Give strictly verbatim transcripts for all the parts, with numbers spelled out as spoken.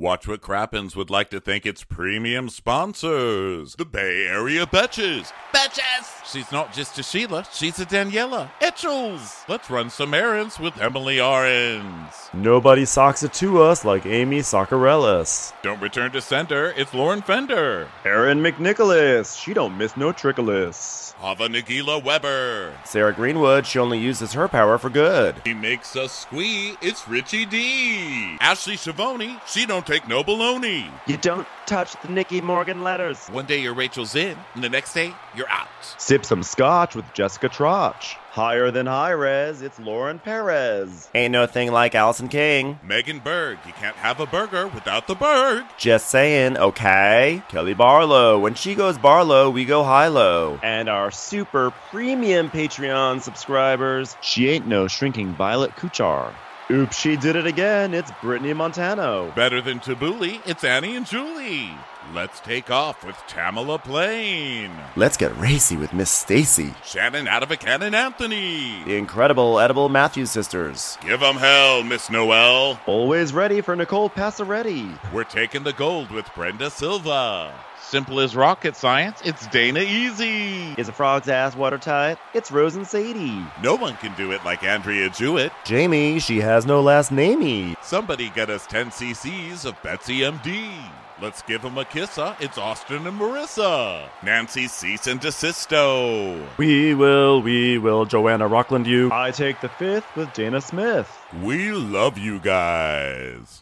Watch What Crappens would like to thank its premium sponsors, the Bay Area Betches. Betches! She's not just a Sheila, she's a Daniela. Etchels! Let's run some errands with Emily Arens. Nobody socks it to us like Amy Soccerellis. Don't return to sender, it's Lauren Fender. Erin McNicholas, she don't miss no trickolas. Hava Nagila Weber. Sarah Greenwood, she only uses her power for good. He makes us squee, it's Richie D. Ashley Schiavone, she don't take no baloney. You don't touch the Nicky Morgan letters. One day you're Rachel's in, and the next day you're out. Sip some scotch with Jessica Trotch. Higher than high res, it's Lauren Perez. Ain't no thing like Allison King. Megan Berg, you can't have a burger without the Berg. Just saying, okay? Kelly Barlow, when she goes Barlow, we go high-low. And our super premium Patreon subscribers, she ain't no shrinking Violet Kuchar. Oops, she did it again, it's Brittany Montano. Better than Tabbouleh, it's Annie and Julie. Let's take off with Tamala Plain. Let's get racy with Miss Stacy. Shannon Adavican and Anthony. The incredible Edible Matthews sisters. Give 'em hell, Miss Noel. Always ready for Nicole Passaretti. We're taking the gold with Brenda Silva. Simple as rocket science, it's Dana Easy. Is a frog's ass watertight? It's Rose and Sadie. No one can do it like Andrea Jewett. Jamie, she has no last namey. Somebody get us ten cc's of Betsy M D. Let's give them a kissa. It's Austin and Marissa. Nancy Cease and Desisto. We will, we will, Joanna Rockland you. I take the fifth with Dana Smith. We love you guys.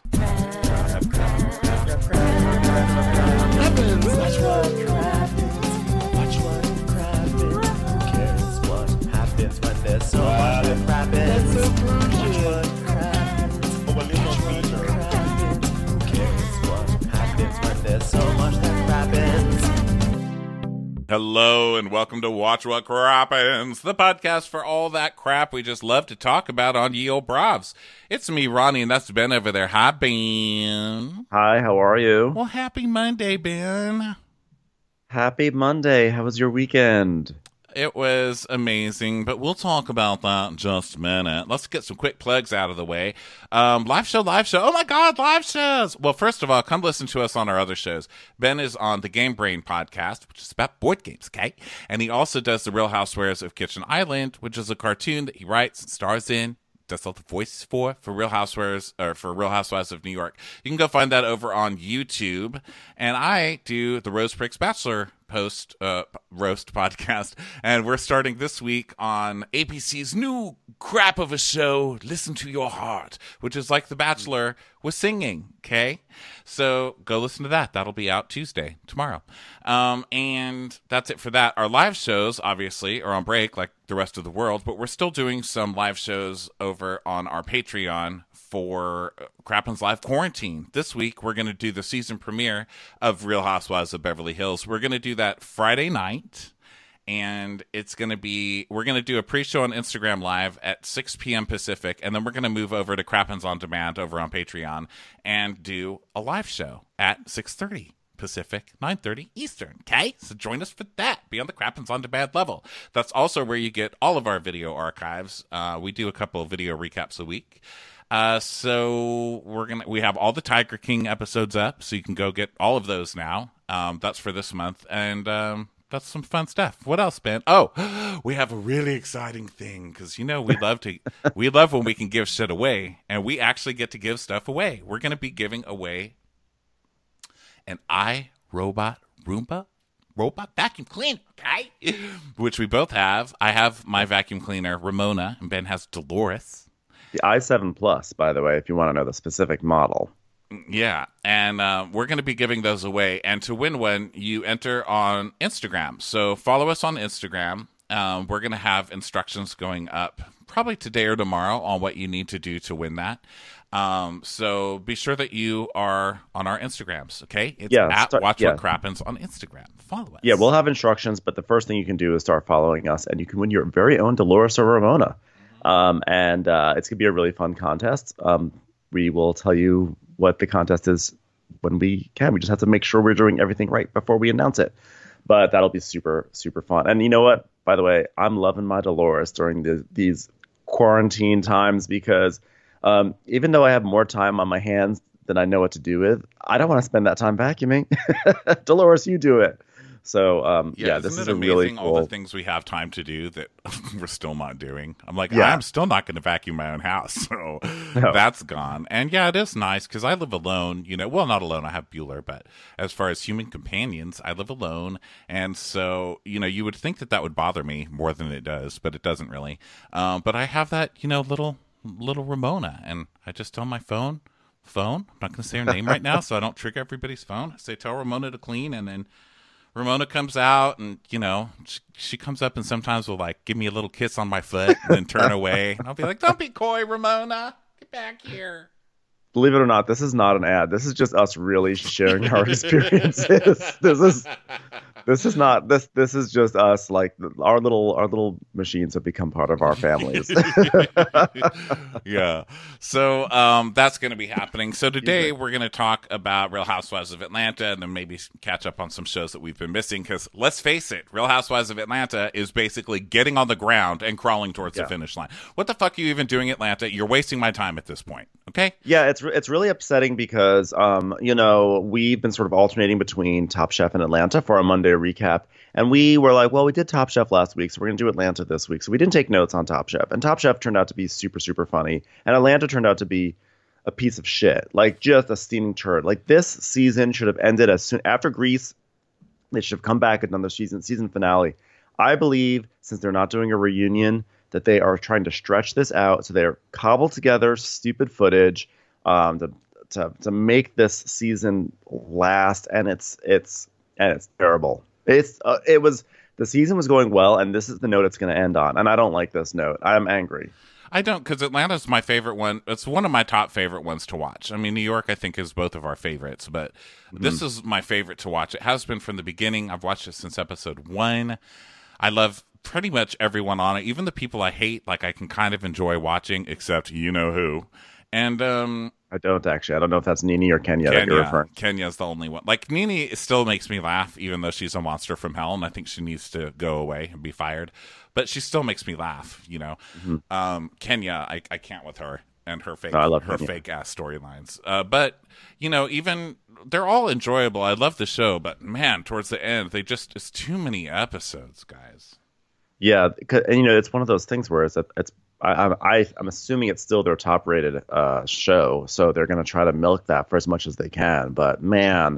Watch what crappens. Watch what crappens. Who cares what happens when there's so much that crappens? Watch what crappens. Watch what crappens. Who cares what happens when there's so much that crappens? Hello and welcome to Watch What Crappens, the podcast for all that crap we just love to talk about on Ye Olde Bravs. It's me, Ronnie, and that's Ben over there. Hi, Ben. Hi, how are you? Well, happy Monday, Ben. Happy Monday. How was your weekend? It was amazing, but we'll talk about that in just a minute. Let's get some quick plugs out of the way. Um, live show, live show. Oh my God, live shows. Well, first of all, come listen to us on our other shows. Ben is on the Game Brain podcast, which is about board games, okay? And he also does the Real Housewives of Kitchen Island, which is a cartoon that he writes and stars in. Does all the voices for for Real Housewives or for Real Housewives of New York. You can go find that over on YouTube. And I do the Rose Pricks Bachelor post uh, roast podcast, and we're starting this week on A B C's new crap of a show, Listen to Your Heart, which is like The Bachelor with singing. Okay, so go listen to that. That'll be out Tuesday, tomorrow. Um, and that's it for that. Our live shows, obviously, are on break like the rest of the world, but we're still doing some live shows over on our Patreon for Crappens Live Quarantine. This week, we're going to do the season premiere of Real Housewives of Beverly Hills. We're going to do that Friday night, and it's going to be, we're going to do a pre-show on Instagram Live at six p.m. Pacific, and then we're going to move over to Crappens On Demand over on Patreon and do a live show at six thirty Pacific, nine thirty Eastern, okay? So join us for that. Be on the Crappens On Demand level. That's also where you get all of our video archives. Uh, we do a couple of video recaps a week. Uh, so we're gonna we have all the Tiger King episodes up, so you can go get all of those now. Um, that's for this month, and um, that's some fun stuff. What else, Ben? Oh, we have a really exciting thing because you know we love to we love when we can give shit away, and we actually get to give stuff away. We're gonna be giving away an iRobot Roomba robot vacuum cleaner, okay? Which we both have. I have my vacuum cleaner, Ramona, and Ben has Dolores. The i seven Plus, by the way, if you want to know the specific model. Yeah, and uh, we're going to be giving those away. And to win one, you enter on Instagram. So follow us on Instagram. Um, we're going to have instructions going up probably today or tomorrow on what you need to do to win that. Um, so be sure that you are on our Instagrams, okay? It's yeah, at start, Watch yeah. What Crappens on Instagram. Follow us. Yeah, we'll have instructions, but the first thing you can do is start following us, and you can win your very own Dolores or Ramona. Um, and uh, it's going to be a really fun contest. Um, we will tell you what the contest is when we can. We just have to make sure we're doing everything right before we announce it. But that'll be super, super fun. And you know what? By the way, I'm loving my Dolores during the, these quarantine times because um, even though I have more time on my hands that I know what to do with. I don't want to spend that time vacuuming. Dolores, you do it. So um, Yeah, yeah, isn't this it is a amazing really all cool. the things we have time to do that we're still not doing? I'm like, Yeah. I'm still not going to vacuum my own house, so No. that's gone. And yeah, it is nice because I live alone. You know, well, not alone. I have Bueller, but as far as human companions, I live alone, and so you know, you would think that that would bother me more than it does, but it doesn't really. Um, but I have that, you know, little little Ramona, and I just tell my phone. Phone. I'm not going to say her name right now, so I don't trigger everybody's phone. I say, tell Ramona to clean, and then Ramona comes out, and you know, she, she comes up and sometimes will like give me a little kiss on my foot and then turn away. And I'll be like, "Don't be coy, Ramona. Get back here." Believe it or not, this is not an ad. This is just us really sharing our experiences. This is this is not this this is just us, like our little our little machines have become part of our families. Yeah. So um, that's going to be happening. So today we're going to talk about Real Housewives of Atlanta and then maybe catch up on some shows that we've been missing. Because let's face it, Real Housewives of Atlanta is basically getting on the ground and crawling towards Yeah. the finish line. What the fuck are you even doing, Atlanta? You're wasting my time at this point. Okay. Yeah, it's it's really upsetting because um, you know, we've been sort of alternating between Top Chef and Atlanta for our Monday recap, and we were like, well, we did Top Chef last week, so we're gonna do Atlanta this week. So we didn't take notes on Top Chef, and Top Chef turned out to be super super funny, and Atlanta turned out to be a piece of shit, like just a steaming turd. Like this season should have ended as soon after Grease. They should have come back and done the season season finale. I believe since they're not doing a reunion, that they are trying to stretch this out, so they're cobbled together stupid footage um, to, to to make this season last, and it's it's and it's terrible. It's uh, it was the season was going well, and this is the note it's going to end on, and I don't like this note. I'm angry. I don't, because Atlanta's my favorite one. It's one of my top favorite ones to watch. I mean, New York, I think, is both of our favorites, but mm-hmm. this is my favorite to watch. It has been from the beginning. I've watched it since episode one. I love pretty much everyone on it, even the people I hate. Like I can kind of enjoy watching, except you know who. And um, I don't actually. I don't know if that's Nene or Kenya, that you're Kenya, referring. Kenya's the only one. Like Nene still makes me laugh, even though she's a monster from hell, and I think she needs to go away and be fired. But she still makes me laugh, you know. Mm-hmm. Um, Kenya, I, I can't with her and her fake, No, I love her Kenya. fake ass storylines. Uh, but you know, even they're all enjoyable. I love the show, but man, towards the end, they just it's too many episodes, guys. Yeah, 'cause- and you know, it's one of those things where it's it's I, I I'm assuming it's still their top rated uh, show, so they're going to try to milk that for as much as they can. But man,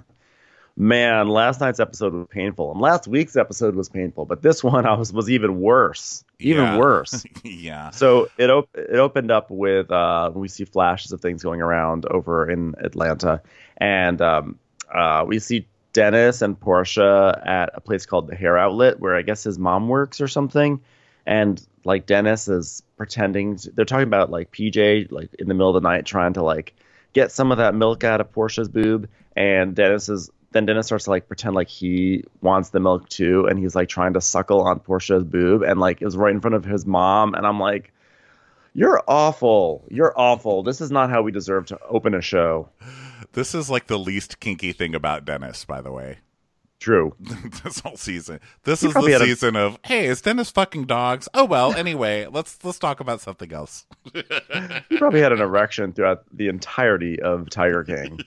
man, last night's episode was painful, and last week's episode was painful, but this one I was was even worse, even Yeah. worse. Yeah. So it op- it opened up with uh, we see flashes of things going around over in Atlanta, and um, uh, we see Dennis and Portia at a place called the Hair Outlet, where I guess his mom works or something. And like Dennis is pretending to, they're talking about like P J like in the middle of the night trying to like get some of that milk out of Portia's boob, and Dennis is then Dennis starts to like pretend like he wants the milk too, and he's like trying to suckle on Portia's boob, and like is right in front of his mom, and I'm like, you're awful, you're awful. This is not how we deserve to open a show. This is like the least kinky thing about Dennis, by the way. True. This whole season. This He is probably the had a- season of, hey, is Dennis fucking dogs? Oh well, anyway, let's let's talk about something else. He probably had an erection throughout the entirety of Tiger King.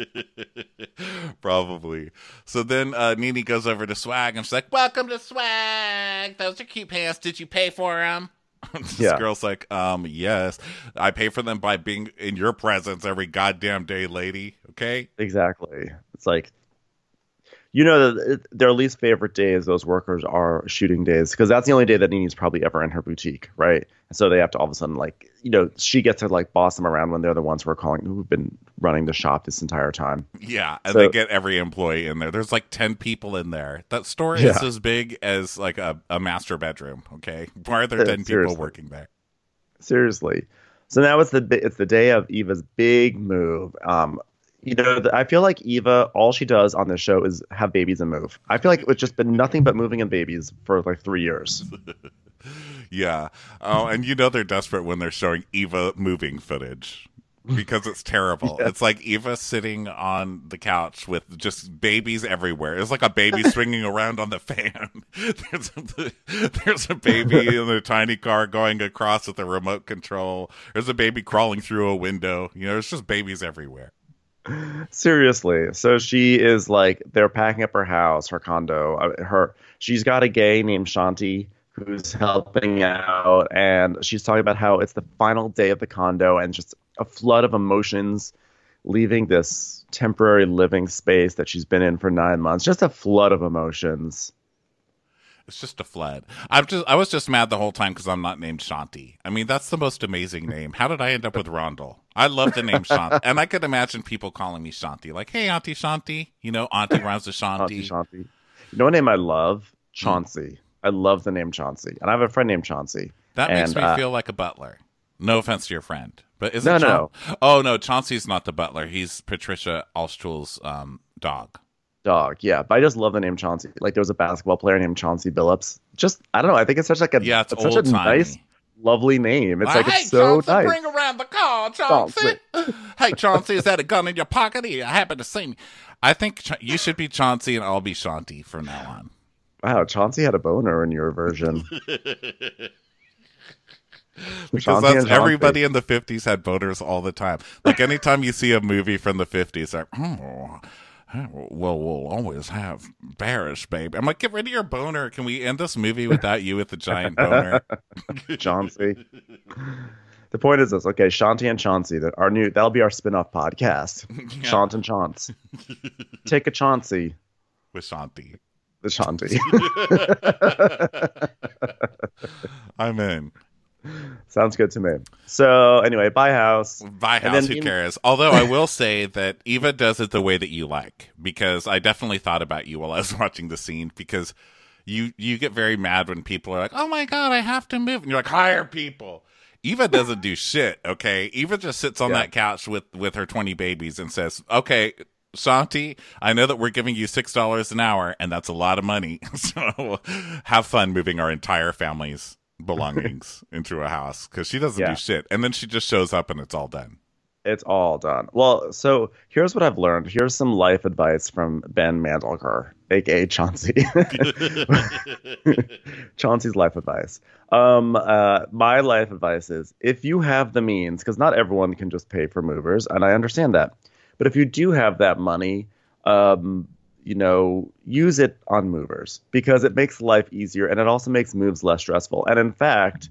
Probably. So then uh, Nene goes over to Swag and she's like, welcome to Swag. Those are cute pants. Did you pay for them? This Yeah. girl's like, um, yes. I pay for them by being in your presence every goddamn day, lady. Okay? Exactly. It's like, you know, that their least favorite days, those workers, are shooting days, because that's the only day that Nene's probably ever in her boutique, right? And so they have to all of a sudden, like, you know, she gets to like boss them around when they're the ones who are calling, who've been running the shop this entire time. Yeah, and So- they get every employee in there. There's like ten people in there. That store is Yeah. as big as like a, a master bedroom, okay? Why are there Yeah, ten people seriously. working there? Seriously. So now it's the bi- it's the day of Eva's big move. Um, you know, the, I feel like Eva, all she does on this show is have babies and move. I feel like it's just been nothing but moving and babies for like three years. Yeah. Oh, and you know they're desperate when they're showing Eva moving footage because it's terrible. Yeah. It's like Eva sitting on the couch with just babies everywhere. It's like a baby swinging around on the fan. There's a, there's a baby in a tiny car going across with a remote control. There's a baby crawling through a window. You know, it's just babies everywhere. Seriously. So she is like, they're packing up her house, her condo. uh, Her, she's got a gay named Shanti who's helping out, and she's talking about how it's the final day of the condo and just a flood of emotions leaving this temporary living space that she's been in for nine months. Just a flood of emotions. It's just a flood. I'm just I was just mad the whole time because I'm not named Shanti. I mean, that's the most amazing name. How did I end up with Rondell? I love the name Shanti, and I could imagine people calling me Shanti, like, "Hey, Auntie Shanti," you know, Auntie rhymes with Shanti. Auntie Shanti. You know what name I love? Chauncey. I love the name Chauncey, and I have a friend named Chauncey. That and, makes me uh, feel like a butler. No offense to your friend, but is No, it no, Chaun- Oh no, Chauncey's not the butler. He's Patricia Alstul's um, dog. Dog, yeah, but I just love the name Chauncey. Like there was a basketball player named Chauncey Billups. Just I don't know. I think it's such like a Yeah, it's such a old-timey. nice, lovely name. It's like hey, it's so Chauncey, nice. bring around the car, Chauncey. Hey, Chauncey, is that a gun in your pocket? Are you happy to see me? I think Ch- you should be Chauncey and I'll be Shanti from now on. Wow, Chauncey had a boner in your version. Because Chauncey that's and Chauncey. everybody in the fifties had boners all the time. Like anytime you see a movie from the fifties, like, oh, well, we'll always have Barris, babe. I'm like, get rid of your boner. Can we end this movie without you with the giant boner? Chauncey. The point is this, okay? Shanti and Chauncey, that our new that'll be our spin-off podcast. Yeah. Shant and Chance. Take a Chauncey, With Shanti. the Shanti. I'm in. Sounds good to me. So anyway, buy house. Buy And house, then who in- cares? Although I will say that Eva does it the way that you like, because I definitely thought about you while I was watching the scene, because you you get very mad when people are like, oh my God, I have to move. And you're like, hire people. Eva doesn't do shit, okay? Eva just sits on Yeah. that couch with, with her twenty babies and says, okay, Shanti, I know that we're giving you six dollars an hour, and that's a lot of money. So have fun moving our entire family's belongings into a house, because she doesn't Yeah. do shit. And then she just shows up and it's all done. It's all done. Well, so here's what I've learned. Here's some life advice from Ben Mandelker, aka Chauncey. Chauncey's life advice. Um, uh, my life advice is if you have the means, because not everyone can just pay for movers, and I understand that. But if you do have that money, um, you know, use it on movers because it makes life easier and it also makes moves less stressful. And in fact,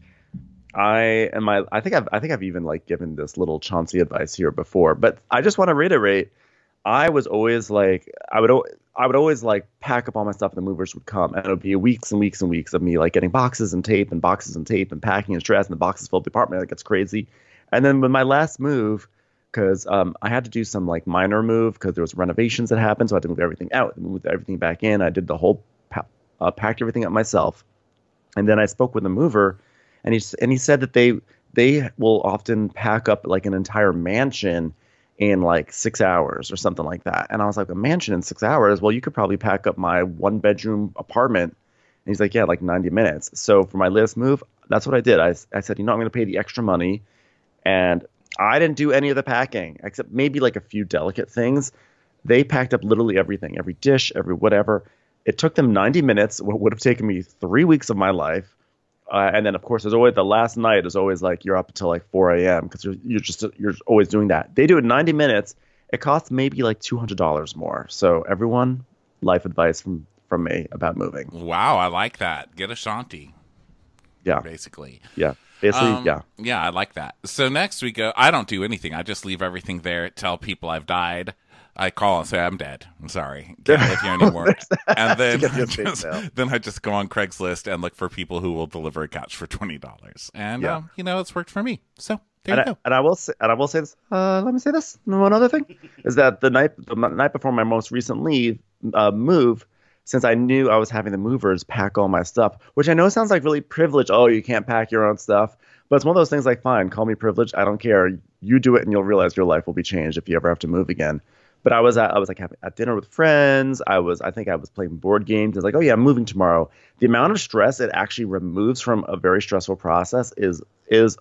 I am my I think I've I think I've even like given this little Chauncey advice here before, but I just want to reiterate. I was always like I would al- I would always like pack up all my stuff and the movers would come, and it would be weeks and weeks and weeks of me like getting boxes and tape and boxes and tape and packing and stress, and the boxes filled the apartment. It gets crazy. And then with my last move, because um, I had to do some like minor move because there was renovations that happened, so I had to move everything out, move everything back in. I did the whole pa- uh, packed everything up myself, and then I spoke with the mover. And he and he said that they they will often pack up like an entire mansion in like six hours or something like that. And I was like, a mansion in six hours? Well, you could probably pack up my one bedroom apartment. And he's like, yeah, like ninety minutes. So for my latest move, that's what I did. I, I said, you know, I'm going to pay the extra money. And I didn't do any of the packing except maybe like a few delicate things. They packed up literally everything, every dish, every whatever. It took them ninety minutes, what would have taken me three weeks of my life. Uh, and then, of course, there's always the last night is always like you're up until like four a.m. because you're, you're just you're always doing that. They do it in ninety minutes. It costs maybe like two hundred dollars more. So everyone, life advice from from me about moving. Wow, I like that. Get a Shanti, Yeah, basically. yeah, basically, Um, yeah. Yeah, I like that. So next we go. I don't do anything. I just leave everything there, tell people I've died. I call and say, I'm dead. I'm sorry. Can't live here anymore. And then Get I your face just, out. then I just go on Craigslist and look for people who will deliver a couch for twenty dollars. And, Yeah. um, you know, it's worked for me. So there And you I, go. and I will say, and I will say this. Uh, let me say this. One other thing is that the night, the night before my most recent leave, uh, move, since I knew I was having the movers pack all my stuff, which I know sounds like really privileged. Oh, you can't pack your own stuff, but it's one of those things. Like, fine, call me privileged. I don't care. You do it, and you'll realize your life will be changed if you ever have to move again. But I was at, I was like having, at dinner with friends. I was, I think I was playing board games. I was like, oh yeah, I'm moving tomorrow. The amount of stress it actually removes from a very stressful process is is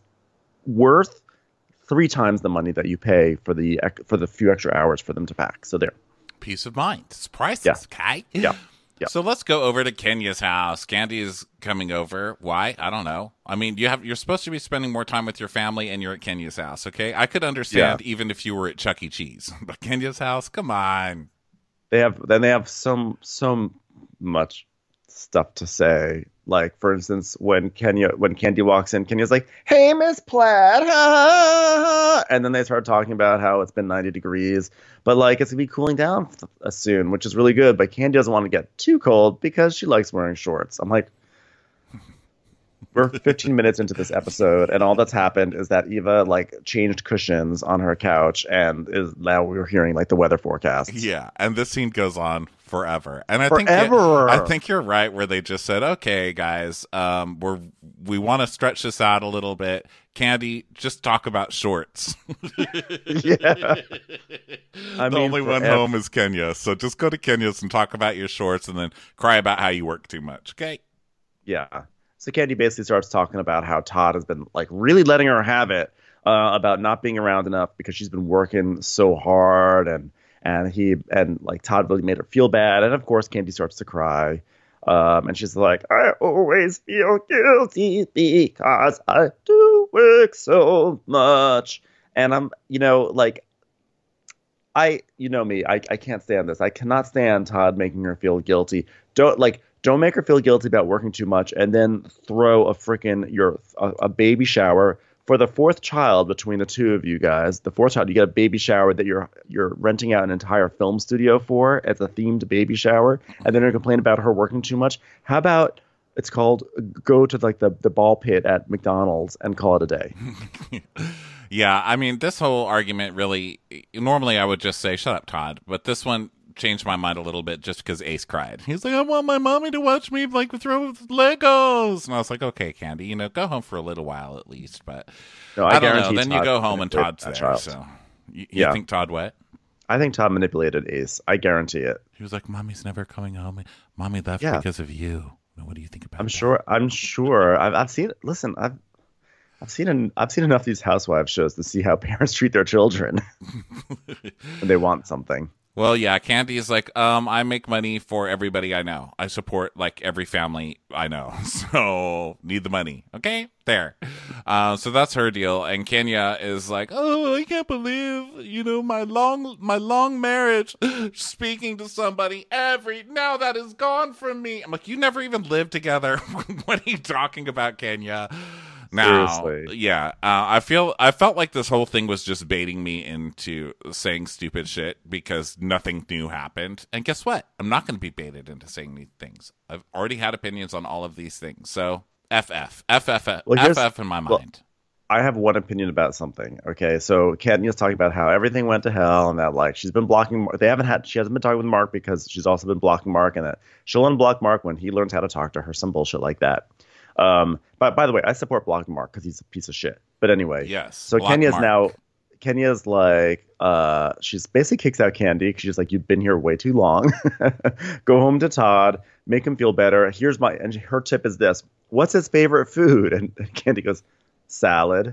worth three times the money that you pay for the ec- for the few extra hours for them to pack. So there. Peace of mind. It's priceless, okay? Yeah. Yep. So let's go over to Kenya's house. Candy is coming over. Why? I don't know. I mean, you have you're supposed to be spending more time with your family, and you're at Kenya's house. Okay, I could understand Yeah. even if you were at Chuck E. Cheese, but Kenya's house. Come on. They have then they have some so much stuff to say. Like, for instance, when Kenya when Candy walks in, Kenya's like, "Hey, Miss Platt," and then they start talking about how it's been ninety degrees, but like it's gonna be cooling down uh, soon, which is really good. But Candy doesn't want to get too cold because she likes wearing shorts. I'm like, we're fifteen minutes into this episode, and all that's happened is that Eva like changed cushions on her couch, and is now we're hearing like the weather forecast. Yeah, and this scene goes on forever. And I Forever. think I think you're right where they just said, "Okay, guys, um, we're we want to stretch this out a little bit. Candy, just talk about shorts." Yeah. I the mean, only one forever. home is Kenya, so just go to Kenya's and talk about your shorts, and then cry about how you work too much. Okay. Yeah. So Candy basically starts talking about how Todd has been like really letting her have it, uh, about not being around enough because she's been working so hard, and and he and like Todd really made her feel bad, and of course Candy starts to cry, um, and she's like, "I always feel guilty because I do work so much," and I'm you know like. I, you know me, I, I can't stand this. I cannot stand Todd making her feel guilty. Don't like, don't make her feel guilty about working too much, and then throw a freaking your a, a baby shower for the fourth child between the two of you guys. The fourth child, you get a baby shower that you're you're renting out an entire film studio for. It's a themed baby shower, and then you're complaining about her working too much. How about it's called go to like the the ball pit at McDonald's and call it a day. Yeah, I mean, this whole argument really, normally I would just say, shut up, Todd. But this one changed my mind a little bit just because Ace cried. He's like, I want my mommy to watch me, like, throw Legos. And I was like, okay, Candy, you know, go home for a little while at least. But No, I, I, don't know. guarantee Then you Todd go home and manipulated Todd's that there. child. So you, you Yeah. think Todd what? I think Todd manipulated Ace. I guarantee it. He was like, Mommy's never coming home. Mommy left Yeah. because of you. What do you think about I'm that? sure. I'm sure. I've, I've seen. Listen, I've I've seen an, I've seen enough of these housewives shows to see how parents treat their children when they want something. Well, yeah, Candy is like, um, I make money for everybody I know. I support like every family I know. So need the money. Okay, there. Uh, so that's her deal. And Kenya is like, oh, I can't believe, you know, my long, my long marriage, speaking to somebody every, now that is gone from me. I'm like, you never even lived together. What are you talking about, Kenya? Now, Seriously. yeah, uh, I feel I felt like this whole thing was just baiting me into saying stupid shit because nothing new happened. And guess what? I'm not going to be baited into saying these things. I've already had opinions on all of these things. So F F, F F, Well, here's- F F in my well, mind. I have one opinion about something. Okay, so Kenya's talking about how everything went to hell and that like she's been blocking. They haven't had. She hasn't been talking with Mark because she's also been blocking Mark, and that she'll unblock Mark when he learns how to talk to her. Some bullshit like that. Um, but by the way, I support blocking Mark because he's a piece of shit. But anyway, Yes, So block Kenya's Mark. now. Kenya's like, uh, she's basically kicks out Candy because she's like, you've been here way too long. Go home to Todd, make him feel better. Here's my, and her tip is this: what's his favorite food? And Candy goes, salad.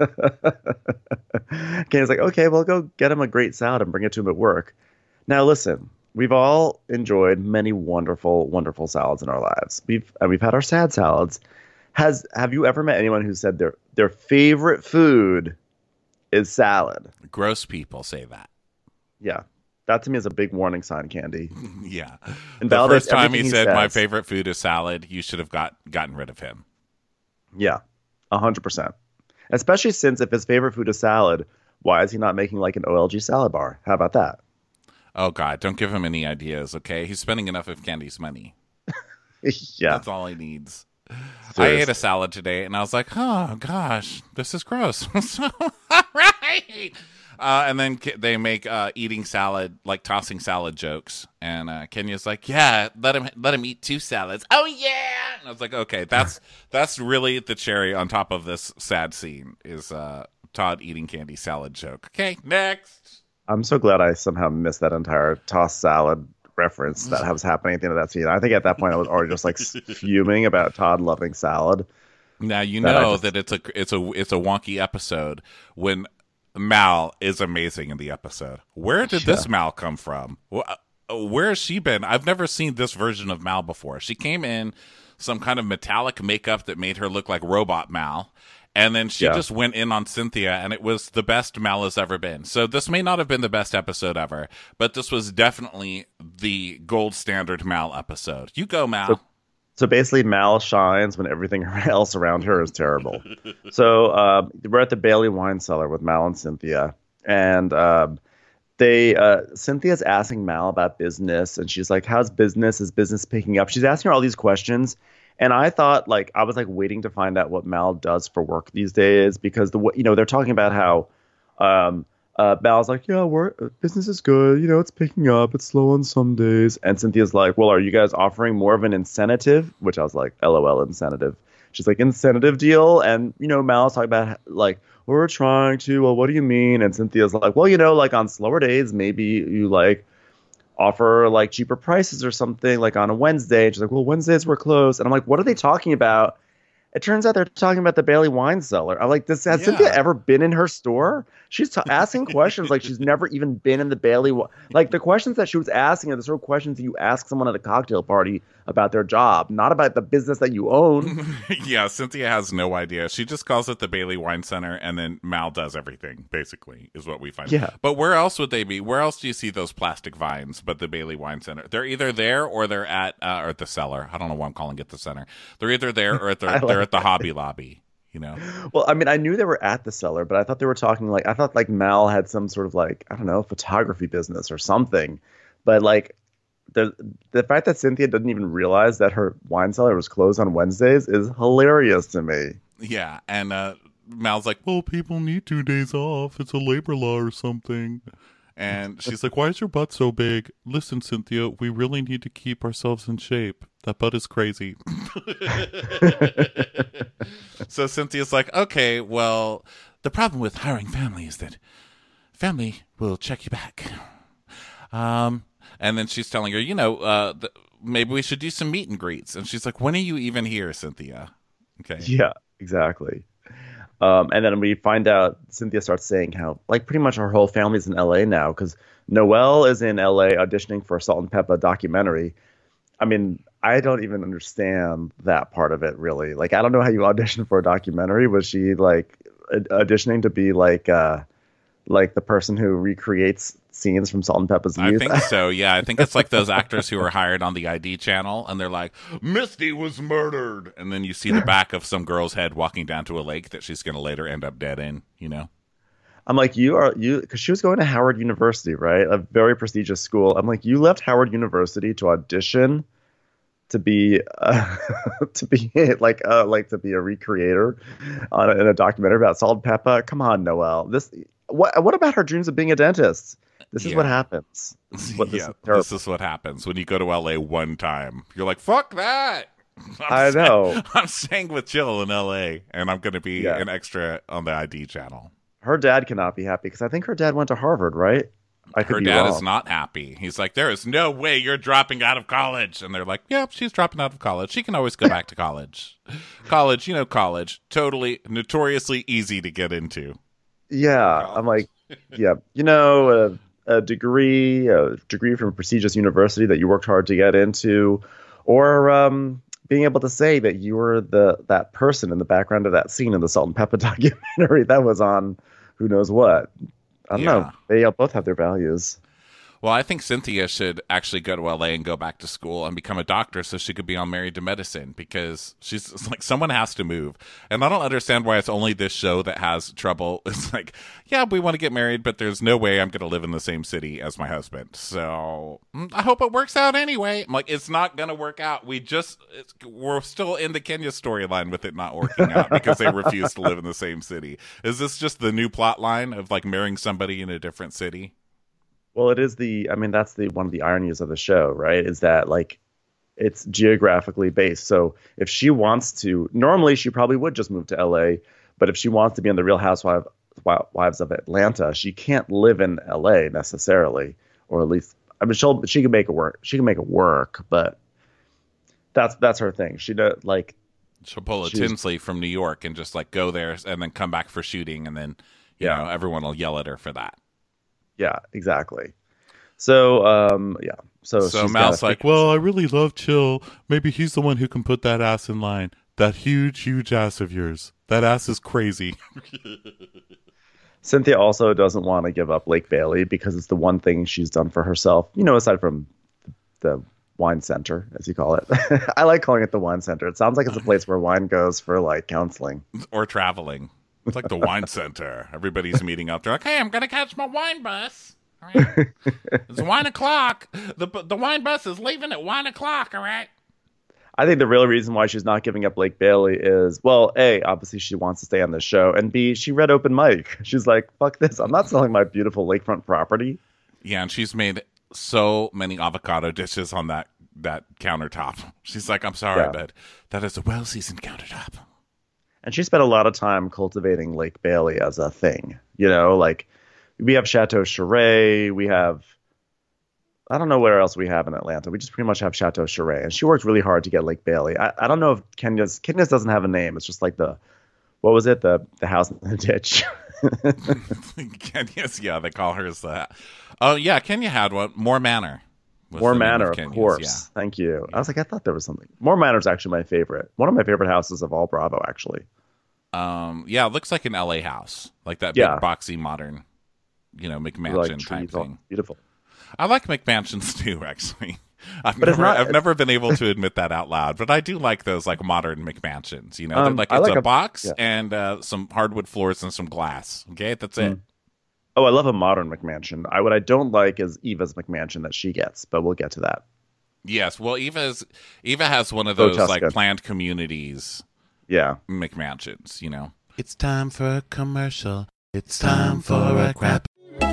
Candy's like, okay, well, go get him a great salad and bring it to him at work. Now, listen, we've all enjoyed many wonderful, wonderful salads in our lives. We've and we've had our sad salads. Has have you ever met anyone who said their their favorite food is salad? Gross people say that. Yeah, that to me is a big warning sign, Candy. Yeah. The Invalidates first time he everything he said my says. favorite food is salad, you should have got gotten rid of him. Yeah, a hundred percent. Especially since if his favorite food is salad, why is he not making like an O L G salad bar? How about that? Oh God, don't give him any ideas, okay? He's spending enough of Candy's money. Yeah, That's all he needs. I Seriously. ate a salad today, and I was like, "Oh gosh, this is gross." So, all right. Uh, and then Ke- they make uh, eating salad, like tossing salad jokes, and uh, Kenya's like, "Yeah, let him let him eat two salads." Oh yeah, and I was like, "Okay, that's that's really the cherry on top of this sad scene is uh, Todd eating Candy salad joke." Okay, next. I'm so glad I somehow missed that entire toss salad reference that was happening at the end of that scene. I think at that point I was already just like fuming about Todd loving salad. Now you That I know just- that it's a it's a it's a wonky episode when Mal is amazing in the episode. Where did this Mal come from? Wh- where has she been? I've never seen this version of Mal before. She came in some kind of metallic makeup that made her look like robot Mal. And then she Yeah. just went in on Cynthia, and it was the best Mal has ever been. So this may not have been the best episode ever, but this was definitely the gold standard Mal episode. You go, Mal. So- So basically, Mal shines when everything else around her is terrible. So uh, we're at the Bailey wine cellar with Mal and Cynthia, and um, they uh, Cynthia's asking Mal about business, and she's like, "How's business? Is business picking up?" She's asking her all these questions, and I thought, like, I was like waiting to find out what Mal does for work these days, because the you know they're talking about how. Um, Uh, Mal's like, yeah, we're, business is good. You know, it's picking up. It's slow on some days. And Cynthia's like, well, are you guys offering more of an incentive? Which I was like, LOL, incentive. She's like, incentive deal. And, you know, Mal's talking about, like, we're trying to, well, what do you mean? And Cynthia's like, well, you know, like on slower days, maybe you like offer like cheaper prices or something like on a Wednesday. And she's like, well, Wednesdays we're closed. And I'm like, what are they talking about? It turns out they're talking about the Bailey wine cellar. I'm like, this, has Yeah. Cynthia ever been in her store? She's t- asking questions like she's never even been in the Bailey. Wa- like the questions that she was asking are the sort of questions that you ask someone at a cocktail party about their job, not about the business that you own. Yeah, Cynthia has no idea. She just calls it the Bailey Wine Center, and then Mal does everything, basically, is what we find. Yeah. But where else would they be? Where else do you see those plastic vines but the Bailey Wine Center? They're either there or they're at uh, or at the cellar. I don't know why I'm calling it the center. They're either there or at the, I like they're at the that. Hobby Lobby, you know? Well, I mean, I knew they were at the cellar, but I thought they were talking like, I thought like Mal had some sort of like, I don't know, photography business or something. But like, the the fact that Cynthia didn't even realize that her wine cellar was closed on Wednesdays is hilarious to me. Yeah, and uh, Mal's like, well, people need two days off. It's a labor law or something. And she's like, why is your butt so big? Listen, Cynthia, we really need to keep ourselves in shape. That butt is crazy. So Cynthia's like, okay, well, the problem with hiring family is that family will check you back. Um, and then she's telling her, you know, uh, th- maybe we should do some meet and greets. And she's like, when are you even here, Cynthia? Okay. Yeah, exactly. Um, and then we find out Cynthia starts saying how, like, pretty much her whole family's in L A now because Noelle is in L A auditioning for a Salt and Pepper documentary. I mean, I don't even understand that part of it, really. Like, I don't know how you audition for a documentary. Was she, like, auditioning to be, like, uh, like the person who recreates scenes from Salt and Pepper's I youth? think so, yeah. I think it's like those actors who are hired on the I D channel, and they're like, Misty was murdered. And then you see the back of some girl's head walking down to a lake that she's going to later end up dead in, you know? I'm like, you are, you, because she was going to Howard University, right? A very prestigious school. I'm like, you left Howard University to audition to be, uh, to be like, uh, like to be a recreator on a, in a documentary about Salt and Pepper. Come on, Noelle. This, what, what about her dreams of being a dentist? This is Yeah. what happens. This is what, this yeah, is terrible. this is what happens when you go to L A one time. You're like, fuck that. I'm I staying- know. I'm staying with Jill in L A, and I'm going to be Yeah. an extra on the I D channel. Her dad cannot be happy because I think her dad went to Harvard, right? I could Her be dad wrong. is not happy. He's like, there is no way you're dropping out of college. And they're like, yep, she's dropping out of college. She can always go back to college. College, you know, college. Totally, notoriously easy to get into. Yeah, I'm like, yeah, you know, a, a degree, a degree from a prestigious university that you worked hard to get into, or um, being able to say that you were the that person in the background of that scene in the Salt and Pepper documentary that was on who knows what. I don't Yeah. know. They uh, both have their values. Well, I think Cynthia should actually go to L A and go back to school and become a doctor so she could be on Married to Medicine because she's it's like someone has to move. And I don't understand why it's only this show that has trouble. It's like, yeah, we want to get married, but there's no way I'm going to live in the same city as my husband. So mm, I hope it works out anyway. I'm like, it's not going to work out. We just, it's, we're still in the Kenya storyline with it not working out because they refuse to live in the same city. Is this just the new plot line of like marrying somebody in a different city? Well, it is the, I mean, that's the one of the ironies of the show, right? Is that like it's geographically based. So if she wants to, normally she probably would just move to L A, but if she wants to be on the Real Housewives Wives of Atlanta, she can't live in L A necessarily, or at least, I mean, she'll she can make it work. She can make it work, but that's that's her thing. She does like She'll pull a She was- Tinsley from New York and just like go there and then come back for shooting, and then you Yeah. know everyone will yell at her for that. Yeah, exactly. So, um, yeah. So, So she's Mal's gotta like, figure- well, I really love Chill. Maybe he's the one who can put that ass in line. That huge, huge ass of yours. That ass is crazy. Cynthia also doesn't want to give up Lake Bailey because it's the one thing she's done for herself, you know, aside from the wine center, as you call it. I like calling it the wine center. It sounds like it's a place where wine goes for like counseling. Or traveling. It's like the wine center. Everybody's meeting up. They're like, hey, I'm going to catch my wine bus. All right. It's one o'clock. The, the wine bus is leaving at one o'clock, all right? I think the real reason why she's not giving up Lake Bailey is, well, A, obviously she wants to stay on this show, and B, she read Open Mic. She's like, fuck this. I'm not selling my beautiful lakefront property. Yeah, and she's made so many avocado dishes on that, that countertop. She's like, I'm sorry, Yeah. but that is a well-seasoned countertop. And she spent a lot of time cultivating Lake Bailey as a thing. You know, like, we have Chateau Cheray, we have... I don't know where else we have in Atlanta. We just pretty much have Chateau Cheray. And she worked really hard to get Lake Bailey. I, I don't know if Kenya's... Kenya's doesn't have a name. It's just like the... What was it? The the house in the ditch. Kenya's, yeah, they call hers that. Oh, yeah, Kenya had one. More Manor. was More the name Manor, of Kenya's, course. yeah. Thank you. I was like, I thought there was something. More Manor is actually my favorite. One of my favorite houses of all Bravo, actually. Um, yeah, it looks like an L A house. Like that Yeah. big, boxy, modern, you know, Like McMansion trees, type all thing. beautiful. I like McMansions too, actually. I've But it's never, not- I've never been able to admit that out loud, but I do like those like modern McMansions. You know, They're Um, like I it's like a, a- box yeah. and uh, some hardwood floors and some glass. Okay, that's it. Mm. Oh, I love a modern McMansion. I what I don't like is Eva's McMansion that she gets, but we'll get to that. Yes, well, Eva's Eva has one of Oh, those like Tuscan. planned communities Yeah. McMansions. You know, it's time for a commercial. It's time for a crap.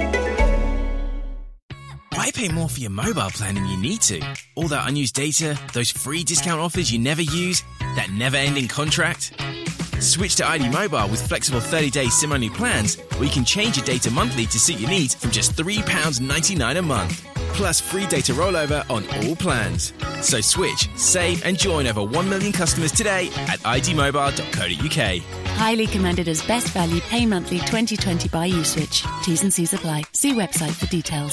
Why pay more for your mobile plan than you need to? All that unused data, those free discount offers you never use, that never-ending contract? Switch to I D Mobile with flexible thirty-day SIM-only plans where you can change your data monthly to suit your needs from just three pounds ninety-nine a month. Plus free data rollover on all plans. So switch, save and join over one million customers today at i d mobile dot co dot u k. Highly commended as best value pay monthly twenty twenty by Uswitch. T's and C's apply. See website for details.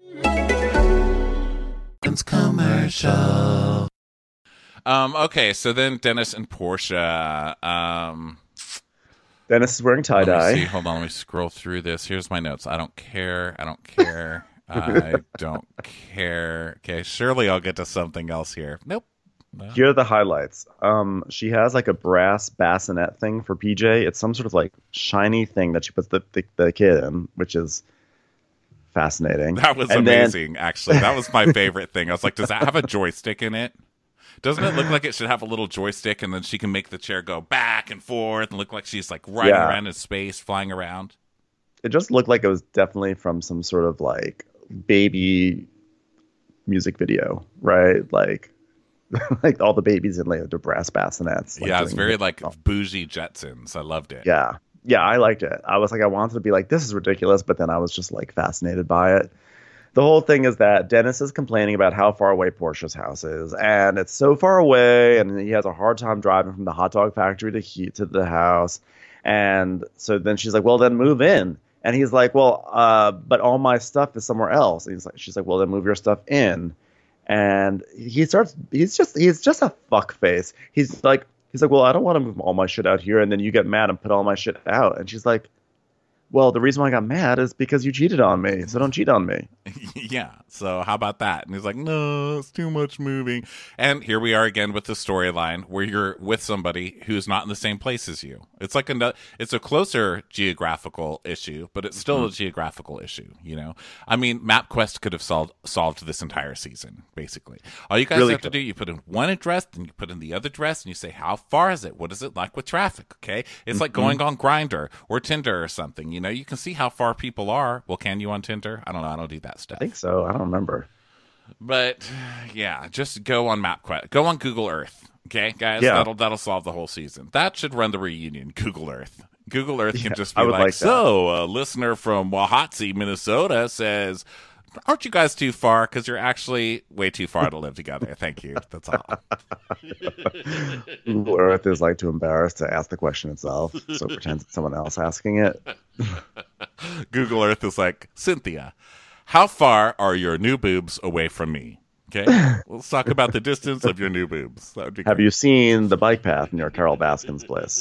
Commercial. Um, okay, so then Dennis and Portia. Um, Dennis is wearing tie let me see. dye. Hold on, let me scroll through this. Here's my notes. I don't care. I don't care. I don't care. Okay, surely I'll get to something else here. Nope. No. Here are the highlights. Um, she has like a brass bassinet thing for P J. It's some sort of like shiny thing that she puts the the, the kid in, which is fascinating. That was And then- amazing, actually. That was my favorite thing. I was like, does that have a joystick in it? Doesn't it look like it should have a little joystick and then she can make the chair go back and forth and look like she's like riding Yeah. around in space, flying around? It just looked like it was definitely from some sort of like baby music video, right? Like, like all the babies in like the brass bassinets. Like, yeah, it's doing very it. like bougie Jetsons. I loved it. Yeah. Yeah, I liked it. I was like, I wanted to be like, this is ridiculous, but then I was just like fascinated by it. The whole thing is that Dennis is complaining about how far away Portia's house is, and it's so far away, and he has a hard time driving from the hot dog factory to he- to the house. And so then she's like, well, then move in. And he's like, well, uh, but all my stuff is somewhere else. And he's like, she's like, well, then move your stuff in. And he starts, he's just, he's just a fuck face. He's like, he's like, well, I don't want to move all my shit out here. And then you get mad and put all my shit out. And she's like, well, the reason why I got mad is because you cheated on me. So don't cheat on me. Yeah, so how about that? And he's like, no, it's too much moving. And here we are again with the storyline where you're with somebody who's not in the same place as you. It's like a, it's a closer geographical issue, but it's still mm-hmm. a geographical issue, you know? I mean, MapQuest could have solved solved this entire season, basically. All you guys Really have to do, you put in one address, then you put in the other address, and you say, how far is it? What is it like with traffic, okay? It's mm-hmm. like going on Grindr or Tinder or something, you know? You can see how far people are. Well, can you on Tinder? I don't know. I don't do that stuff. I think so. I don't remember. But yeah, just go on MapQuest. Go on Google Earth. Okay, guys? Yeah. That'll that'll solve the whole season. That should run the reunion, Google Earth. Google Earth can Yeah, just be I would like, like that. so a listener from Wauhatsie, Minnesota says, aren't you guys too far? Because you're actually way too far to live together. Thank you. That's all. Google Earth is like too embarrassed to ask the question itself, so it pretends it's someone else asking it. Google Earth is like, Cynthia, how far are your new boobs away from me? Okay, let's talk about the distance of your new boobs. That would be Have great. you seen the bike path near Carol Baskin's place?